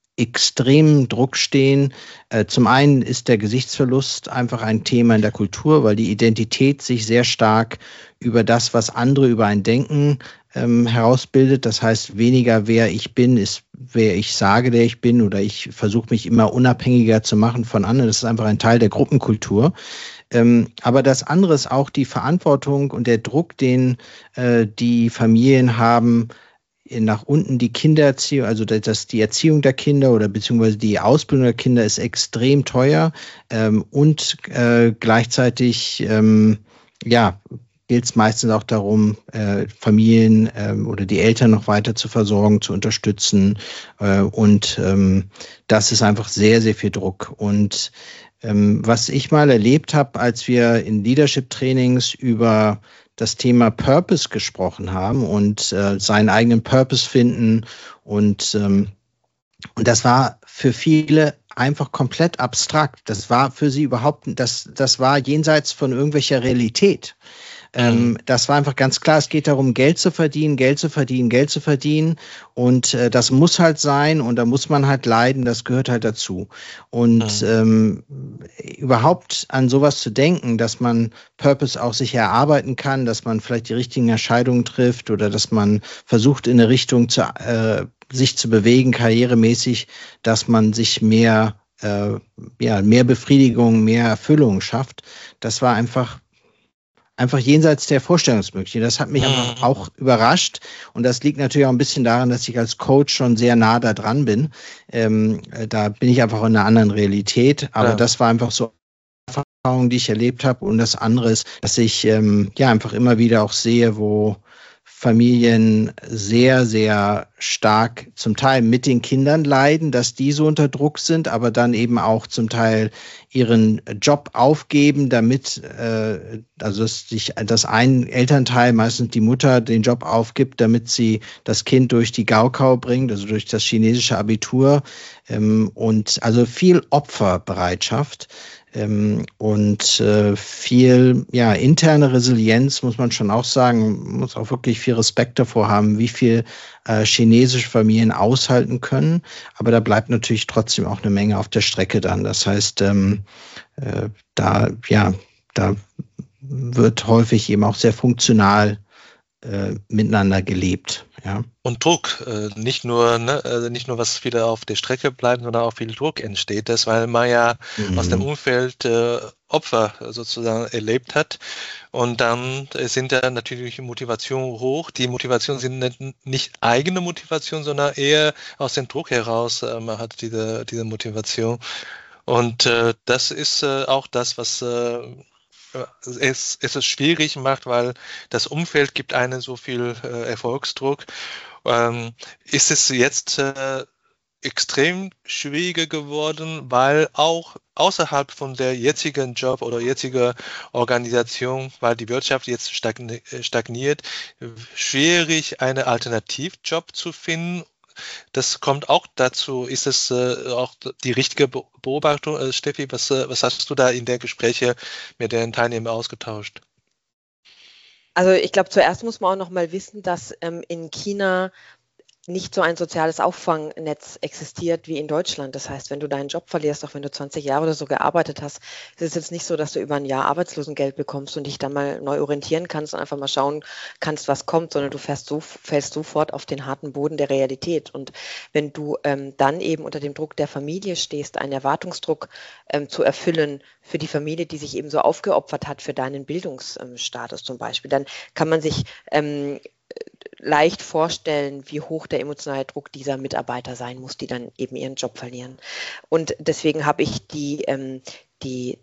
extremen Druck stehen. Äh, zum einen ist der Gesichtsverlust einfach ein Thema in der Kultur, weil die Identität sich sehr stark über das, was andere über ein denken, ähm, herausbildet. Das heißt, weniger wer ich bin, ist wer ich sage, der ich bin, oder ich versuche mich immer unabhängiger zu machen von anderen. Das ist einfach ein Teil der Gruppenkultur. Ähm, aber das andere ist auch die Verantwortung und der Druck, den äh, die Familien haben, nach unten die Kindererziehung, also das, die Erziehung der Kinder oder beziehungsweise die Ausbildung der Kinder ist extrem teuer ähm, und äh, gleichzeitig ähm, ja, gilt es meistens auch darum, äh, Familien ähm, oder die Eltern noch weiter zu versorgen, zu unterstützen äh, und ähm, das ist einfach sehr, sehr viel Druck. Und ähm, was ich mal erlebt habe, als wir in Leadership-Trainings über das Thema Purpose gesprochen haben und äh, seinen eigenen Purpose finden. Und, ähm, und das war für viele einfach komplett abstrakt. Das war für sie überhaupt, das, das war jenseits von irgendwelcher Realität. Ähm, das war einfach ganz klar, es geht darum, Geld zu verdienen, Geld zu verdienen, Geld zu verdienen und äh, das muss halt sein und da muss man halt leiden, das gehört halt dazu. Und mhm. ähm, überhaupt an sowas zu denken, dass man Purpose auch sich erarbeiten kann, dass man vielleicht die richtigen Entscheidungen trifft oder dass man versucht, in eine Richtung zu, äh, sich zu bewegen, karrieremäßig, dass man sich mehr, äh, ja, mehr Befriedigung, mehr Erfüllung schafft, das war einfach Einfach jenseits der Vorstellungsmöglichkeiten. Das hat mich mhm. einfach auch überrascht. Und das liegt natürlich auch ein bisschen daran, dass ich als Coach schon sehr nah da dran bin. Ähm, da bin ich einfach in einer anderen Realität. Aber ja. das war einfach so eine Erfahrung, die ich erlebt habe. Und das andere ist, dass ich ähm, ja einfach immer wieder auch sehe, wo Familien sehr, sehr stark zum Teil mit den Kindern leiden, dass die so unter Druck sind, aber dann eben auch zum Teil ihren Job aufgeben, damit äh, also dass sich das ein Elternteil, meistens die Mutter, den Job aufgibt, damit sie das Kind durch die Gaokao bringt, also durch das chinesische Abitur ähm, und also viel Opferbereitschaft. Ähm, und äh, viel ja, interne Resilienz, muss man schon auch sagen, man muss auch wirklich viel Respekt davor haben, wie viel äh, chinesische Familien aushalten können. Aber da bleibt natürlich trotzdem auch eine Menge auf der Strecke dann. Das heißt, ähm, äh, da, ja, da wird häufig eben auch sehr funktional äh, miteinander gelebt. Ja. Und Druck, äh, nicht nur, ne, also nicht nur was wieder auf der Strecke bleibt, sondern auch viel Druck entsteht, das, weil man ja Mhm. aus dem Umfeld äh, Opfer sozusagen erlebt hat. Und dann sind da natürlich Motivationen hoch. Die Motivationen sind nicht, nicht eigene Motivation, sondern eher aus dem Druck heraus. Äh, man hat diese, diese Motivation. Und äh, das ist äh, auch das, was äh, es, es schwierig macht, weil das Umfeld gibt einen so viel äh, Erfolgsdruck. Ähm, ist es jetzt äh, extrem schwieriger geworden, weil auch außerhalb von der jetzigen Job oder jetzigen Organisation, weil die Wirtschaft jetzt stagni- stagniert, schwierig einen Alternativjob zu finden. Das kommt auch dazu. Ist es äh, auch die richtige Be- Beobachtung, äh, Steffi? Was, äh, was hast du da in der Gespräche mit den Teilnehmern ausgetauscht? Also ich glaube, zuerst muss man auch noch mal wissen, dass ähm, in China nicht so ein soziales Auffangnetz existiert wie in Deutschland. Das heißt, wenn du deinen Job verlierst, auch wenn du zwanzig Jahre oder so gearbeitet hast, ist es jetzt nicht so, dass du über ein Jahr Arbeitslosengeld bekommst und dich dann mal neu orientieren kannst und einfach mal schauen kannst, was kommt, sondern du fährst so, fällst sofort auf den harten Boden der Realität. Und wenn du ähm, dann eben unter dem Druck der Familie stehst, einen Erwartungsdruck ähm, zu erfüllen für die Familie, die sich eben so aufgeopfert hat für deinen Bildungsstatus zum Beispiel, dann kann man sich ähm, leicht vorstellen, wie hoch der emotionale Druck dieser Mitarbeiter sein muss, die dann eben ihren Job verlieren. Und deswegen habe ich die, ähm, die,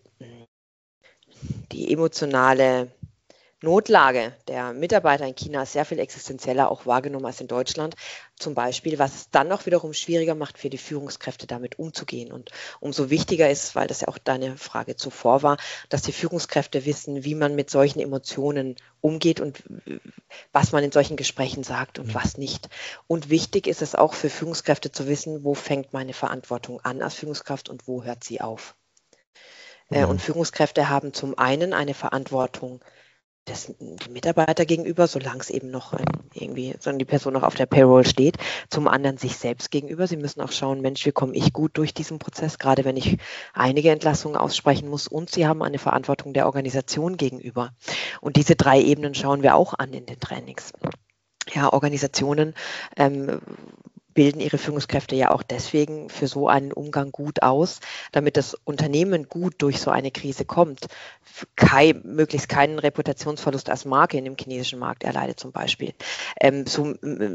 die emotionale Notlage der Mitarbeiter in China sehr viel existenzieller auch wahrgenommen als in Deutschland. Zum Beispiel, was es dann auch wiederum schwieriger macht, für die Führungskräfte damit umzugehen. Und umso wichtiger ist, weil das ja auch deine Frage zuvor war, dass die Führungskräfte wissen, wie man mit solchen Emotionen umgeht und was man in solchen Gesprächen sagt und was nicht. Und wichtig ist es auch für Führungskräfte zu wissen, wo fängt meine Verantwortung an als Führungskraft und wo hört sie auf. Mhm. Und Führungskräfte haben zum einen eine Verantwortung des Mitarbeiter gegenüber, solange es eben noch irgendwie, sondern die Person noch auf der Payroll steht, zum anderen sich selbst gegenüber. Sie müssen auch schauen, Mensch, wie komme ich gut durch diesen Prozess, gerade wenn ich einige Entlassungen aussprechen muss, und sie haben eine Verantwortung der Organisation gegenüber. Und diese drei Ebenen schauen wir auch an in den Trainings. Ja, Organisationen ähm, bilden ihre Führungskräfte ja auch deswegen für so einen Umgang gut aus, damit das Unternehmen gut durch so eine Krise kommt. Kein, möglichst keinen Reputationsverlust als Marke in dem chinesischen Markt erleidet zum Beispiel. Ähm, so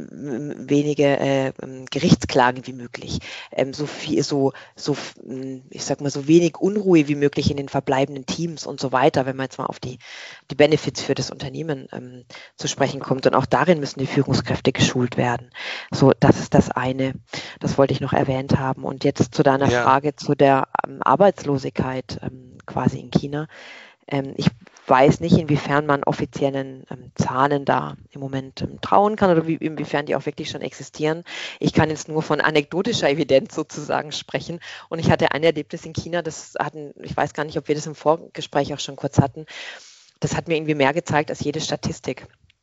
m- wenige äh, Gerichtsklagen wie möglich. Ähm, so viel, so, so, ich sag mal, so wenig Unruhe wie möglich in den verbleibenden Teams und so weiter, wenn man jetzt mal auf die, die Benefits für das Unternehmen ähm, zu sprechen kommt. Und auch darin müssen die Führungskräfte geschult werden. So, das ist das eine. Das wollte ich noch erwähnt haben. Und jetzt zu deiner ja. Frage zu der ähm, Arbeitslosigkeit ähm, quasi in China. Ähm, ich weiß nicht, inwiefern man offiziellen ähm, Zahlen da im Moment ähm, trauen kann oder wie, inwiefern die auch wirklich schon existieren. Ich kann jetzt nur von anekdotischer Evidenz sozusagen sprechen. Und ich hatte ein Erlebnis in China, das hatten, ich weiß gar nicht, ob wir das im Vorgespräch auch schon kurz hatten. Das hat mir irgendwie mehr gezeigt als jede Statistik.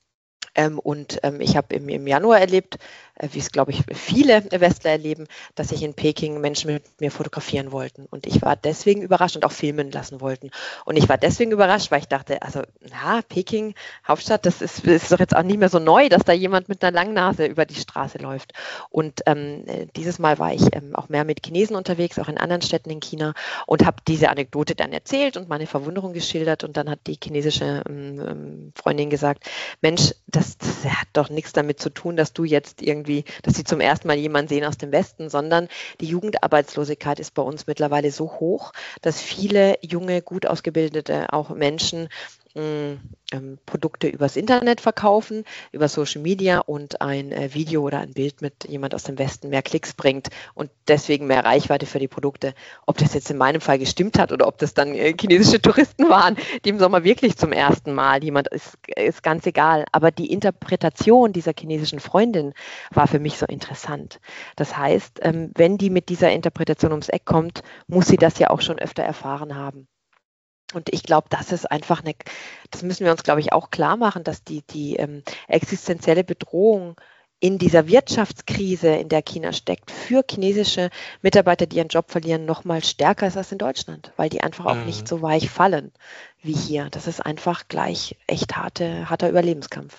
Ähm, und ähm, ich habe im, im Januar erlebt, äh, wie es, glaube ich, viele Westler erleben, dass sich in Peking Menschen mit mir fotografieren wollten. Und ich war deswegen überrascht und auch filmen lassen wollten. Und ich war deswegen überrascht, weil ich dachte, also, na, Peking, Hauptstadt, das ist, ist doch jetzt auch nicht mehr so neu, dass da jemand mit einer Langnase über die Straße läuft. Und ähm, dieses Mal war ich ähm, auch mehr mit Chinesen unterwegs, auch in anderen Städten in China, und habe diese Anekdote dann erzählt und meine Verwunderung geschildert. Und dann hat die chinesische ähm, Freundin gesagt, Mensch, das Das, das hat doch nichts damit zu tun, dass du jetzt irgendwie, dass sie zum ersten Mal jemanden sehen aus dem Westen, sondern die Jugendarbeitslosigkeit ist bei uns mittlerweile so hoch, dass viele junge, gut ausgebildete auch Menschen mh, ähm, Produkte übers Internet verkaufen, über Social Media, und ein äh, Video oder ein Bild mit jemand aus dem Westen mehr Klicks bringt und deswegen mehr Reichweite für die Produkte. Ob das jetzt in meinem Fall gestimmt hat oder ob das dann äh, chinesische Touristen waren, die im Sommer wirklich zum ersten Mal jemand ist, ist ganz egal. Aber die Interpretation dieser chinesischen Freundin war für mich so interessant. Das heißt, ähm, wenn die mit dieser Interpretation ums Eck kommt, muss sie das ja auch schon öfter erfahren haben. Und ich glaube, das ist einfach eine, das müssen wir uns, glaube ich, auch klar machen, dass die, die ähm, existenzielle Bedrohung in dieser Wirtschaftskrise, in der China steckt, für chinesische Mitarbeiter, die ihren Job verlieren, noch mal stärker ist als in Deutschland, weil die einfach auch mhm. nicht so weich fallen wie hier. Das ist einfach gleich echt harte, harter Überlebenskampf.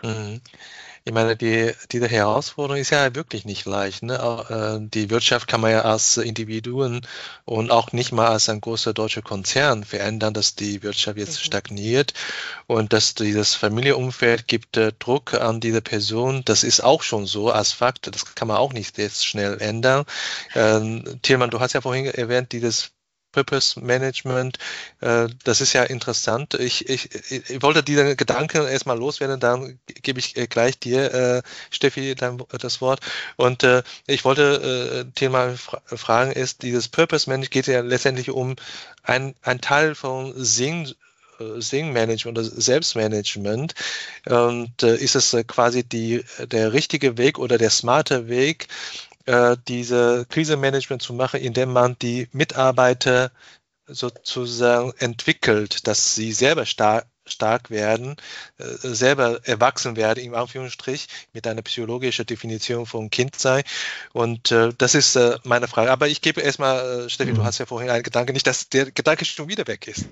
Mhm. Ich meine, die, diese Herausforderung ist ja wirklich nicht leicht. Ne? Auch, äh, die Wirtschaft kann man ja als Individuen und auch nicht mal als ein großer deutscher Konzern verändern, dass die Wirtschaft jetzt Mhm. stagniert und dass dieses Familienumfeld gibt äh, Druck an diese Person. Das ist auch schon so als Fakt. Das kann man auch nicht jetzt schnell ändern. Ähm, Thielmann, du hast ja vorhin erwähnt, dieses Purpose Management, äh, das ist ja interessant. Ich, ich, ich wollte diesen Gedanken erstmal loswerden, dann gebe ich äh, gleich dir, äh, Steffi, dein, das Wort. Und äh, ich wollte äh, Thema fra fragen, ist, dieses Purpose Management geht ja letztendlich um ein, ein Teil von Sing Sing-Management oder Selbstmanagement. Und äh, ist es äh, quasi die, der richtige Weg oder der smarte Weg, diese Krisenmanagement zu machen, indem man die Mitarbeiter sozusagen entwickelt, dass sie selber stark, stark werden, äh, selber erwachsen werden, im Anführungsstrich, mit einer psychologischen Definition von Kindsein. Und äh, das ist äh, meine Frage. Aber ich gebe erstmal, äh, Steffi, mhm. du hast ja vorhin einen Gedanke, nicht, dass der Gedanke schon wieder weg ist.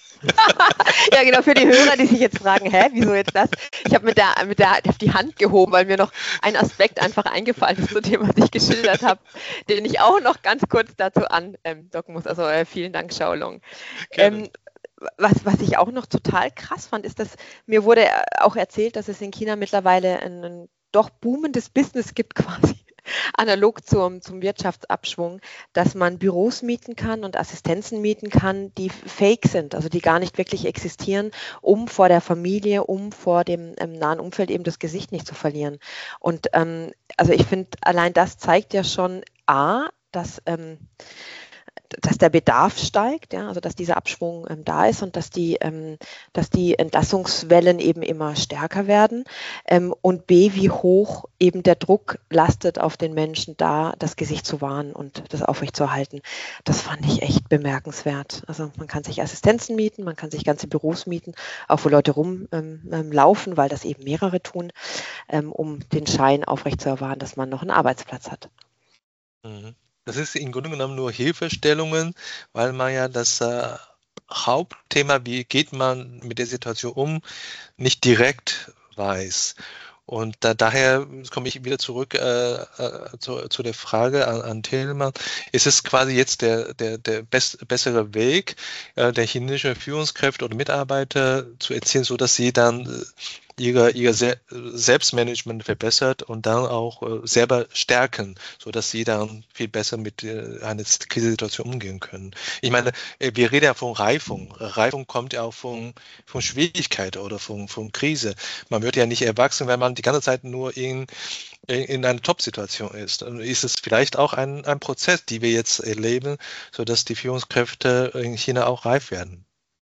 Ja, genau, für die Hörer, die sich jetzt fragen, hä, wieso jetzt das? Ich habe mit der, mit der auf die Hand gehoben, weil mir noch ein Aspekt einfach eingefallen ist zu dem, was ich geschildert habe, den ich auch noch ganz kurz dazu andocken muss. Also äh, vielen Dank, Xiaolong. Ähm, was, was ich auch noch total krass fand, ist, dass mir wurde auch erzählt, dass es in China mittlerweile ein, ein doch boomendes Business gibt quasi. Analog zum, zum Wirtschaftsabschwung, dass man Büros mieten kann und Assistenzen mieten kann, die fake sind, also die gar nicht wirklich existieren, um vor der Familie, um vor dem ähm, nahen Umfeld eben das Gesicht nicht zu verlieren. Und ähm, also ich finde, allein das zeigt ja schon A, dass ähm, dass der Bedarf steigt, ja, also dass dieser Abschwung ähm, da ist und dass die, ähm, dass die Entlassungswellen eben immer stärker werden ähm, und B, wie hoch eben der Druck lastet auf den Menschen da, das Gesicht zu wahren und das aufrechtzuerhalten. Das fand ich echt bemerkenswert. Also man kann sich Assistenzen mieten, man kann sich ganze Büros mieten, auch wo Leute rumlaufen, ähm, weil das eben mehrere tun, ähm, um den Schein aufrechtzuerwahren, dass man noch einen Arbeitsplatz hat. Mhm. Das ist im Grunde genommen nur Hilfestellungen, weil man ja das äh, Hauptthema, wie geht man mit der Situation um, nicht direkt weiß. Und da, daher komme ich wieder zurück äh, äh, zu, zu der Frage an, an Thielmann. Ist es quasi jetzt der, der, der best, bessere Weg, äh, der chinesischen Führungskräfte oder Mitarbeiter zu erzielen, sodass sie dann äh, Ihr, ihr Se- Selbstmanagement verbessert und dann auch äh, selber stärken, sodass sie dann viel besser mit äh, einer Krisensituation umgehen können. Ich meine, äh, wir reden ja von Reifung. Reifung kommt ja auch von, von Schwierigkeit oder von, von Krise. Man wird ja nicht erwachsen, wenn man die ganze Zeit nur in, in, in einer Top-Situation ist. Und ist es vielleicht auch ein, ein Prozess, den wir jetzt erleben, sodass die Führungskräfte in China auch reif werden.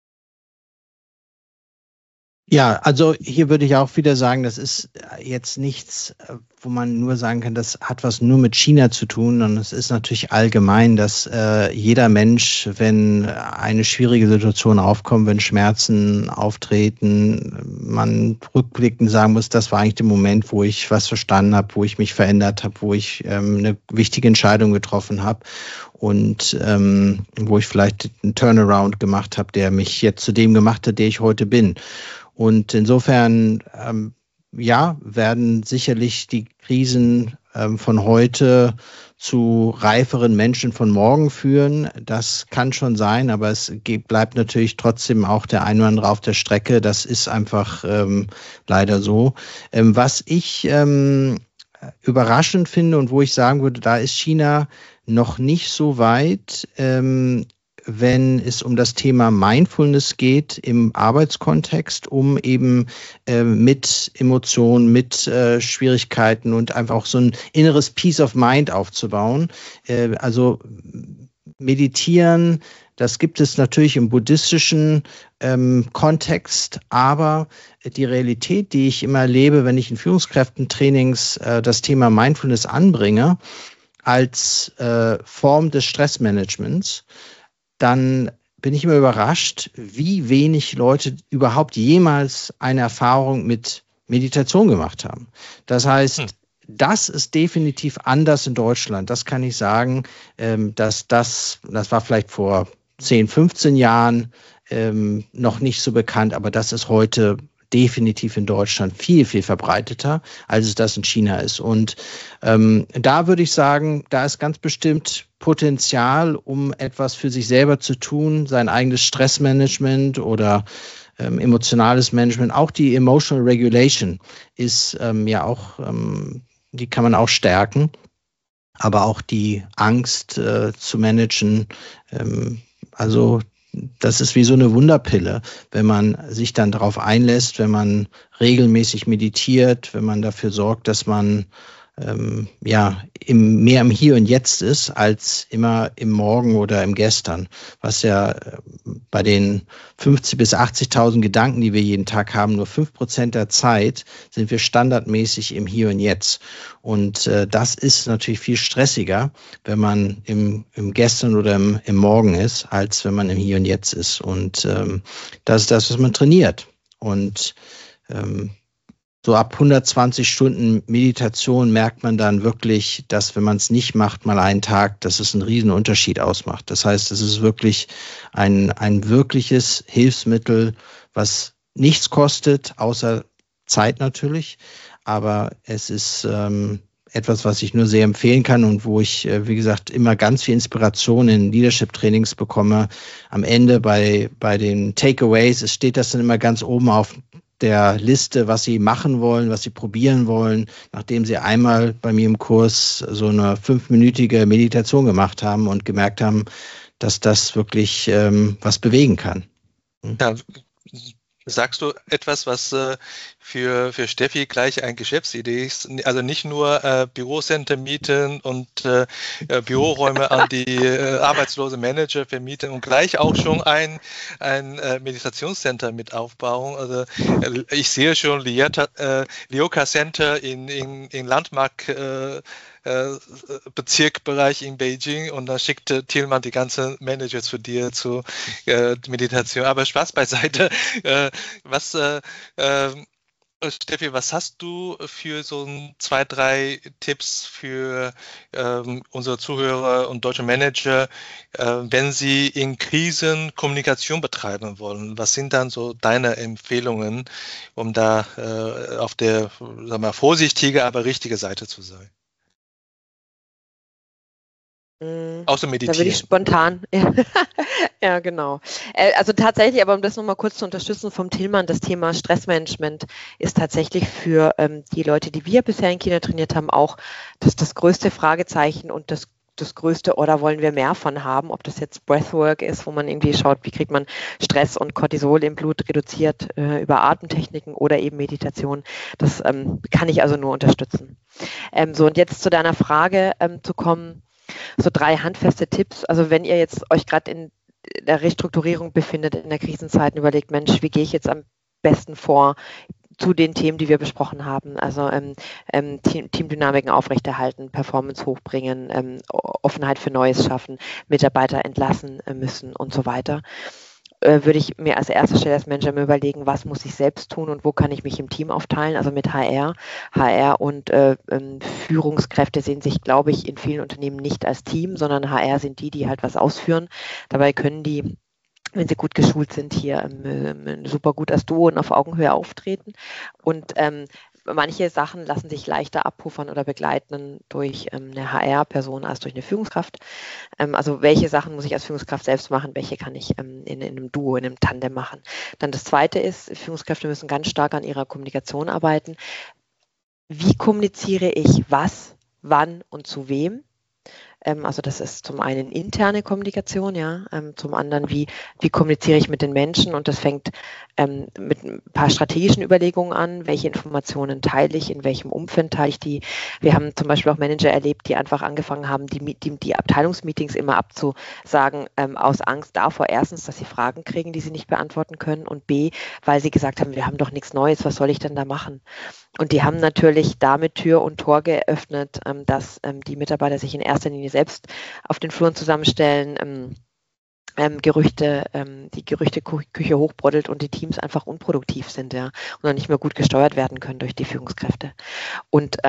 Ja, also hier würde ich auch wieder sagen, das ist jetzt nichts, wo man nur sagen kann, das hat was nur mit China zu tun, und es ist natürlich allgemein, dass äh, jeder Mensch, wenn eine schwierige Situation aufkommt, wenn Schmerzen auftreten, man rückblickend sagen muss, das war eigentlich der Moment, wo ich was verstanden habe, wo ich mich verändert habe, wo ich ähm, eine wichtige Entscheidung getroffen habe und ähm, wo ich vielleicht einen Turnaround gemacht habe, der mich jetzt zu dem gemacht hat, der ich heute bin. Und insofern, ähm, ja, werden sicherlich die Krisen ähm, von heute zu reiferen Menschen von morgen führen. Das kann schon sein, aber es bleibt natürlich trotzdem auch der ein oder andere auf der Strecke. Das ist einfach ähm, leider so. Ähm, was ich ähm, überraschend finde und wo ich sagen würde, da ist China noch nicht so weit, ähm, wenn es um das Thema Mindfulness geht im Arbeitskontext, um eben äh, mit Emotionen, mit äh, Schwierigkeiten und einfach auch so ein inneres Peace of Mind aufzubauen. Äh, also meditieren, das gibt es natürlich im buddhistischen ähm, Kontext, aber die Realität, die ich immer erlebe, wenn ich in Führungskräftentrainings äh, das Thema Mindfulness anbringe, als äh, Form des Stressmanagements, dann bin ich immer überrascht, wie wenig Leute überhaupt jemals eine Erfahrung mit Meditation gemacht haben. Das heißt, hm. das ist definitiv anders in Deutschland. Das kann ich sagen, ähm, dass das, das war vielleicht vor zehn, fünfzehn Jahren ähm, noch nicht so bekannt, aber das ist heute definitiv in Deutschland viel, viel verbreiteter, als es das in China ist. Und ähm, da würde ich sagen, da ist ganz bestimmt Potenzial, um etwas für sich selber zu tun, sein eigenes Stressmanagement oder ähm, emotionales Management. Auch die Emotional Regulation ist ähm, ja auch, ähm, die kann man auch stärken, aber auch die Angst äh, zu managen, ähm, also das ist wie so eine Wunderpille, wenn man sich dann darauf einlässt, wenn man regelmäßig meditiert, wenn man dafür sorgt, dass man ähm, ja im, mehr im Hier und Jetzt ist, als immer im Morgen oder im Gestern, was ja äh, bei den fünfzig bis achtzigtausend Gedanken, die wir jeden Tag haben, nur fünf Prozent der Zeit sind wir standardmäßig im Hier und Jetzt. Und äh, das ist natürlich viel stressiger, wenn man im, im Gestern oder im, im Morgen ist, als wenn man im Hier und Jetzt ist. Und ähm, das ist das, was man trainiert. Und ähm, so ab hundertzwanzig Stunden Meditation merkt man dann wirklich, dass wenn man es nicht macht, mal einen Tag, dass es einen riesen Unterschied ausmacht. Das heißt, es ist wirklich ein, ein wirkliches Hilfsmittel, was nichts kostet, außer Zeit natürlich. Aber es ist ähm, etwas, was ich nur sehr empfehlen kann und wo ich, äh, wie gesagt, immer ganz viel Inspiration in Leadership-Trainings bekomme. Am Ende bei, bei den Takeaways, es steht das dann immer ganz oben auf der Liste, was sie machen wollen, was sie probieren wollen, nachdem sie einmal bei mir im Kurs so eine fünfminütige Meditation gemacht haben und gemerkt haben, dass das wirklich ähm, was bewegen kann. Hm? Ja, sagst du etwas, was äh, für, für Steffi gleich eine Geschäftsidee ist? Also nicht nur äh, Bürocenter mieten und äh, Büroräume an die äh, arbeitslose Manager vermieten und gleich auch schon ein, ein äh, Meditationscenter mit aufbauen. Also äh, ich sehe schon Lieta, äh, Lioka Center in, in, in Landmark äh, Bezirkbereich in Beijing und da schickte Thielmann die ganzen Manager zu dir zur äh, Meditation. Aber Spaß beiseite. Äh, was, äh, äh, Steffi, was hast du für so ein, zwei, drei Tipps für ähm, unsere Zuhörer und deutsche Manager, äh, wenn sie in Krisen Kommunikation betreiben wollen? Was sind dann so deine Empfehlungen, um da äh, auf der, sagen wir mal, vorsichtige, aber richtige Seite zu sein? Außer meditieren. Da würde ich spontan, ja, ja genau. Also tatsächlich, aber um das nochmal kurz zu unterstützen vom Thielmann, das Thema Stressmanagement ist tatsächlich für ähm, die Leute, die wir bisher in China trainiert haben, auch das, das größte Fragezeichen und das das größte, oder wollen wir mehr von haben, ob das jetzt Breathwork ist, wo man irgendwie schaut, wie kriegt man Stress und Cortisol im Blut reduziert äh, über Atemtechniken oder eben Meditation. Das ähm, kann ich also nur unterstützen. Ähm, so, und jetzt zu deiner Frage ähm, zu kommen, so drei handfeste Tipps. Also wenn ihr jetzt euch gerade in der Restrukturierung befindet, in der Krisenzeit, überlegt, Mensch, wie gehe ich jetzt am besten vor zu den Themen, die wir besprochen haben. Also ähm, ähm, Team, Teamdynamiken aufrechterhalten, Performance hochbringen, ähm, Offenheit für Neues schaffen, Mitarbeiter entlassen äh, müssen und so weiter. Äh, würde ich mir als erster Stelle als Manager mir überlegen, was muss ich selbst tun und wo kann ich mich im Team aufteilen, also mit H R. H R und äh, ähm, Führungskräfte sehen sich, glaube ich, in vielen Unternehmen nicht als Team, sondern H R sind die, die halt was ausführen. Dabei können die, wenn sie gut geschult sind, hier ähm, super gut als Duo und auf Augenhöhe auftreten. Und ähm, manche Sachen lassen sich leichter abpuffern oder begleiten durch ähm, eine H R-Person als durch eine Führungskraft. Ähm, also welche Sachen muss ich als Führungskraft selbst machen, welche kann ich ähm, in, in einem Duo, in einem Tandem machen. Dann das Zweite ist, Führungskräfte müssen ganz stark an ihrer Kommunikation arbeiten. Wie kommuniziere ich was, wann und zu wem? Also das ist zum einen interne Kommunikation, ja, zum anderen, wie, wie kommuniziere ich mit den Menschen, und das fängt ähm, mit ein paar strategischen Überlegungen an, welche Informationen teile ich, in welchem Umfeld teile ich die. Wir haben zum Beispiel auch Manager erlebt, die einfach angefangen haben, die, die, die Abteilungsmeetings immer abzusagen, ähm, aus Angst davor, erstens, dass sie Fragen kriegen, die sie nicht beantworten können, und B, weil sie gesagt haben, wir haben doch nichts Neues, was soll ich denn da machen? Und die haben natürlich damit Tür und Tor geöffnet, ähm, dass ähm, die Mitarbeiter sich in erster Linie selbst auf den Fluren zusammenstellen, ähm, ähm, Gerüchte, ähm, die Gerüchteküche hochbrodelt und die Teams einfach unproduktiv sind, ja, und dann nicht mehr gut gesteuert werden können durch die Führungskräfte. Und ähm,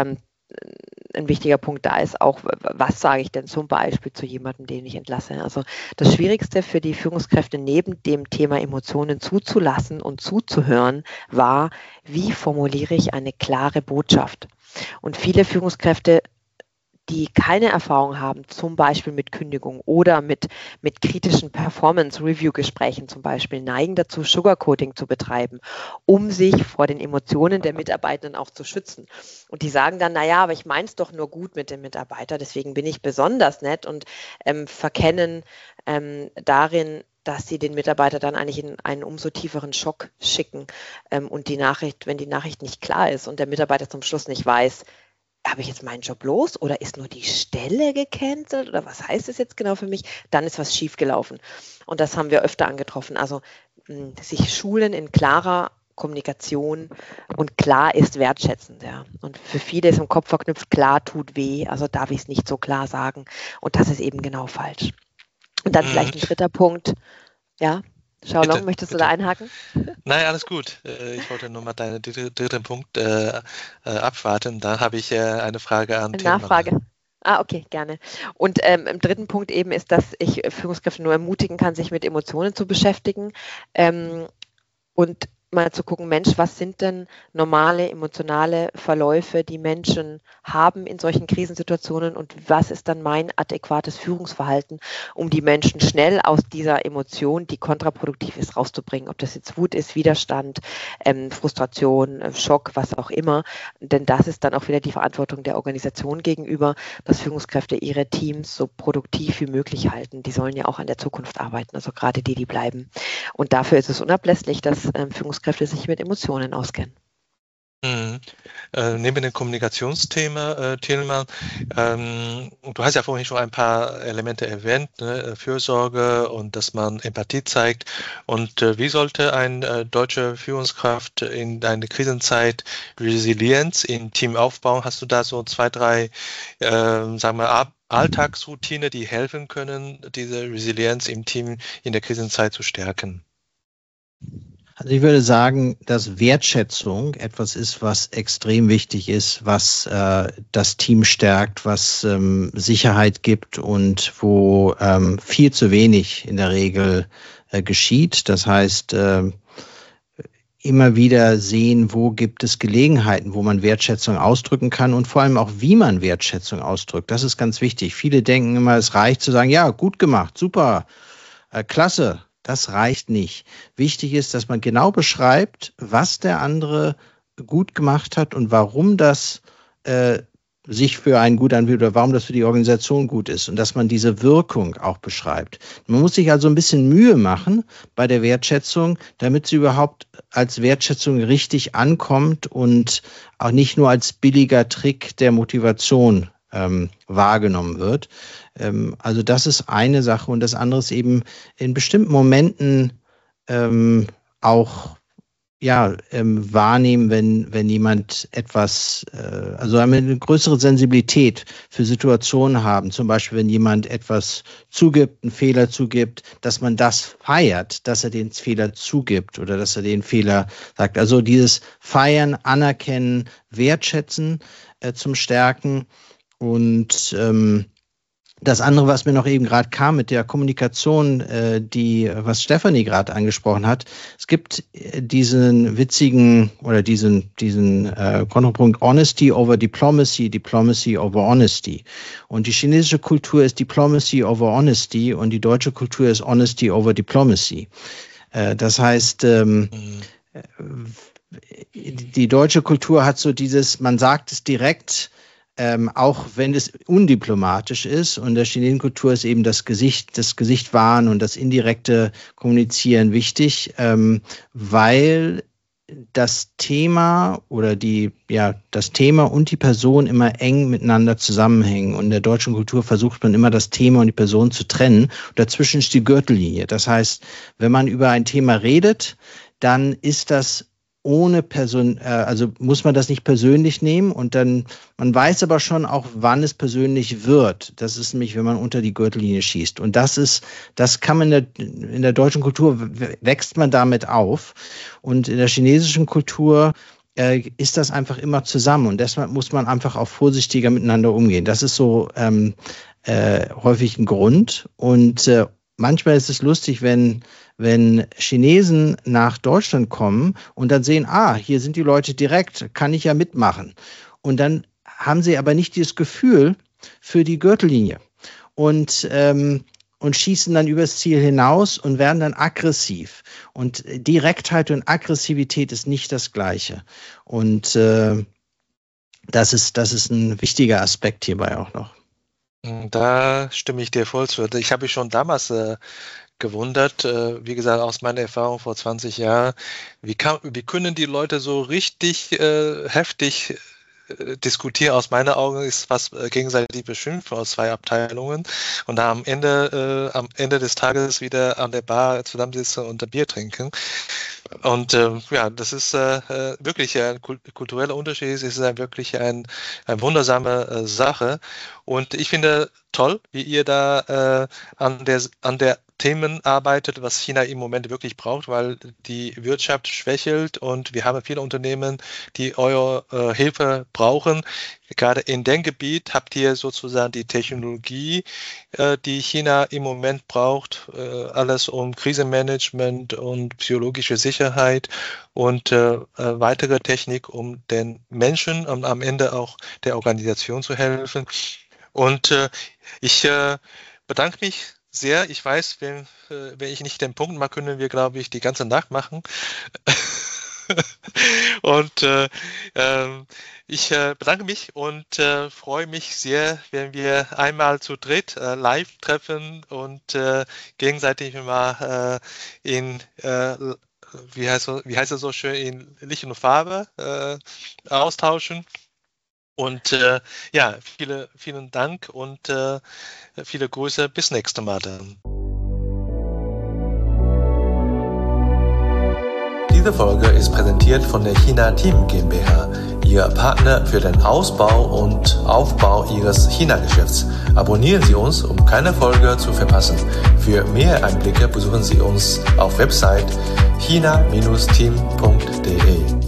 ein wichtiger Punkt da ist auch, was sage ich denn zum Beispiel zu jemandem, den ich entlasse? Also das Schwierigste für die Führungskräfte neben dem Thema Emotionen zuzulassen und zuzuhören war, wie formuliere ich eine klare Botschaft? Und viele Führungskräfte, die keine Erfahrung haben, zum Beispiel mit Kündigung oder mit, mit kritischen Performance-Review-Gesprächen zum Beispiel, neigen dazu, Sugarcoating zu betreiben, um sich vor den Emotionen der Mitarbeitenden auch zu schützen. Und die sagen dann, naja, aber ich meine es doch nur gut mit dem Mitarbeiter, deswegen bin ich besonders nett und ähm, verkennen ähm, darin, dass sie den Mitarbeiter dann eigentlich in einen umso tieferen Schock schicken ähm, und die Nachricht, wenn die Nachricht nicht klar ist und der Mitarbeiter zum Schluss nicht weiß, habe ich jetzt meinen Job los oder ist nur die Stelle gecancelt oder was heißt das jetzt genau für mich? Dann ist was schiefgelaufen. Und das haben wir öfter angetroffen. Also mh, sich schulen in klarer Kommunikation und klar ist wertschätzend. Ja. Und für viele ist im Kopf verknüpft, klar tut weh, also darf ich es nicht so klar sagen. Und das ist eben genau falsch. Und dann mhm. vielleicht ein dritter Punkt, ja. Xiaolong, bitte, möchtest bitte. du da einhaken? Nein, alles gut. Ich wollte nur mal deinen dritten Punkt äh, abwarten. Da habe ich äh, eine Frage an Eine Nachfrage. Tilman. Ah, okay, gerne. Und ähm, im dritten Punkt eben ist, dass ich Führungskräfte nur ermutigen kann, sich mit Emotionen zu beschäftigen ähm, und mal zu gucken, Mensch, was sind denn normale emotionale Verläufe, die Menschen haben in solchen Krisensituationen und was ist dann mein adäquates Führungsverhalten, um die Menschen schnell aus dieser Emotion, die kontraproduktiv ist, rauszubringen. Ob das jetzt Wut ist, Widerstand, ähm, Frustration, äh, Schock, was auch immer. Denn das ist dann auch wieder die Verantwortung der Organisation gegenüber, dass Führungskräfte ihre Teams so produktiv wie möglich halten. Die sollen ja auch an der Zukunft arbeiten, also gerade die, die bleiben. Und dafür ist es unablässlich, dass ähm, Führungskräfte sich mit Emotionen auskennen. Mhm. Äh, neben dem Kommunikationsthema, äh, Tilman, ähm, du hast ja vorhin schon ein paar Elemente erwähnt, ne? Fürsorge und dass man Empathie zeigt. Und äh, wie sollte eine äh, deutsche Führungskraft in einer Krisenzeit Resilienz im Team aufbauen? Hast du da so zwei, drei, äh, sagen wir, Ab- Alltagsroutine, die helfen können, diese Resilienz im Team in der Krisenzeit zu stärken? Also ich würde sagen, dass Wertschätzung etwas ist, was extrem wichtig ist, was äh, das Team stärkt, was ähm, Sicherheit gibt und wo ähm, viel zu wenig in der Regel äh, geschieht. Das heißt, äh, immer wieder sehen, wo gibt es Gelegenheiten, wo man Wertschätzung ausdrücken kann und vor allem auch, wie man Wertschätzung ausdrückt. Das ist ganz wichtig. Viele denken immer, es reicht zu sagen, ja, gut gemacht, super, äh, klasse. Das reicht nicht. Wichtig ist, dass man genau beschreibt, was der andere gut gemacht hat und warum das äh, sich für einen gut anfühlt oder warum das für die Organisation gut ist und dass man diese Wirkung auch beschreibt. Man muss sich also ein bisschen Mühe machen bei der Wertschätzung, damit sie überhaupt als Wertschätzung richtig ankommt und auch nicht nur als billiger Trick der Motivation ähm, wahrgenommen wird. Ähm, also das ist eine Sache und das andere ist eben in bestimmten Momenten ähm, auch ja ähm, wahrnehmen, wenn wenn jemand etwas, äh, also eine größere Sensibilität für Situationen haben, zum Beispiel wenn jemand etwas zugibt, einen Fehler zugibt, dass man das feiert, dass er den Fehler zugibt oder dass er den Fehler sagt. Also dieses Feiern, Anerkennen, Wertschätzen äh, zum Stärken. Und ähm, das andere, was mir noch eben gerade kam mit der Kommunikation, äh, die, was Stefanie gerade angesprochen hat, es gibt äh, diesen witzigen oder diesen diesen äh, Kontrapunkt Honesty over Diplomacy, Diplomacy over Honesty. Und die chinesische Kultur ist Diplomacy over Honesty und die deutsche Kultur ist Honesty over Diplomacy. Äh, das heißt, ähm, mhm. die deutsche Kultur hat so dieses, man sagt es direkt, Ähm, auch wenn es undiplomatisch ist, und der chinesischen Kultur ist eben das Gesicht, das Gesicht wahren und das indirekte Kommunizieren wichtig, ähm, weil das Thema oder die, ja, das Thema und die Person immer eng miteinander zusammenhängen. Und in der deutschen Kultur versucht man immer das Thema und die Person zu trennen. Und dazwischen ist die Gürtellinie. Das heißt, wenn man über ein Thema redet, dann ist das ohne Person, also muss man das nicht persönlich nehmen und dann, man weiß aber schon auch, wann es persönlich wird. Das ist nämlich, wenn man unter die Gürtellinie schießt. Und das ist, das kann man in der, in der deutschen Kultur, wächst man damit auf. Und in der chinesischen Kultur äh, ist das einfach immer zusammen und deshalb muss man einfach auch vorsichtiger miteinander umgehen. Das ist so ähm, äh, häufig ein Grund und äh, manchmal ist es lustig, wenn, wenn Chinesen nach Deutschland kommen und dann sehen, ah, hier sind die Leute direkt, kann ich ja mitmachen. Und dann haben sie aber nicht dieses Gefühl für die Gürtellinie und, ähm, und schießen dann übers Ziel hinaus und werden dann aggressiv. Und Direktheit und Aggressivität ist nicht das Gleiche. Und äh, das ist, das ist ein wichtiger Aspekt hierbei auch noch. Da stimme ich dir voll zu. Ich habe mich schon damals äh, gewundert, äh, wie gesagt, aus meiner Erfahrung vor zwanzig Jahren, wie, kann, wie können die Leute so richtig äh, heftig äh, diskutieren? Aus meinen Augen ist fast äh, gegenseitig beschimpfen aus zwei Abteilungen und da am Ende, äh, am Ende des Tages wieder an der Bar zusammensitzen und ein Bier trinken. Und äh, ja, das ist äh, wirklich ein kultureller Unterschied, es ist ein, wirklich ein, eine wundersame äh, Sache. Und ich finde toll, wie ihr da äh, an der, an der Themen arbeitet, was China im Moment wirklich braucht, weil die Wirtschaft schwächelt und wir haben viele Unternehmen, die eure äh, Hilfe brauchen. Gerade in dem Gebiet habt ihr sozusagen die Technologie, äh, die China im Moment braucht, äh, alles um Krisenmanagement und psychologische Sicherheit und äh, weitere Technik, um den Menschen und am Ende auch der Organisation zu helfen. Und äh, ich äh, bedanke mich sehr. Ich weiß, wenn, äh, wenn ich nicht den Punkt mache, können wir, glaube ich, die ganze Nacht machen. Und äh, äh, ich äh, bedanke mich und äh, freue mich sehr, wenn wir einmal zu dritt äh, live treffen und äh, gegenseitig mal äh, in äh, wie heißt, wie heißt es so schön, in Licht und Farbe äh, austauschen. Und äh, ja, viele, vielen Dank und äh, viele Grüße. Bis nächstes Mal dann. Diese Folge ist präsentiert von der China Team GmbH, Ihr Partner für den Ausbau und Aufbau Ihres China-Geschäfts. Abonnieren Sie uns, um keine Folge zu verpassen. Für mehr Einblicke besuchen Sie uns auf Website china Bindestrich team punkt de.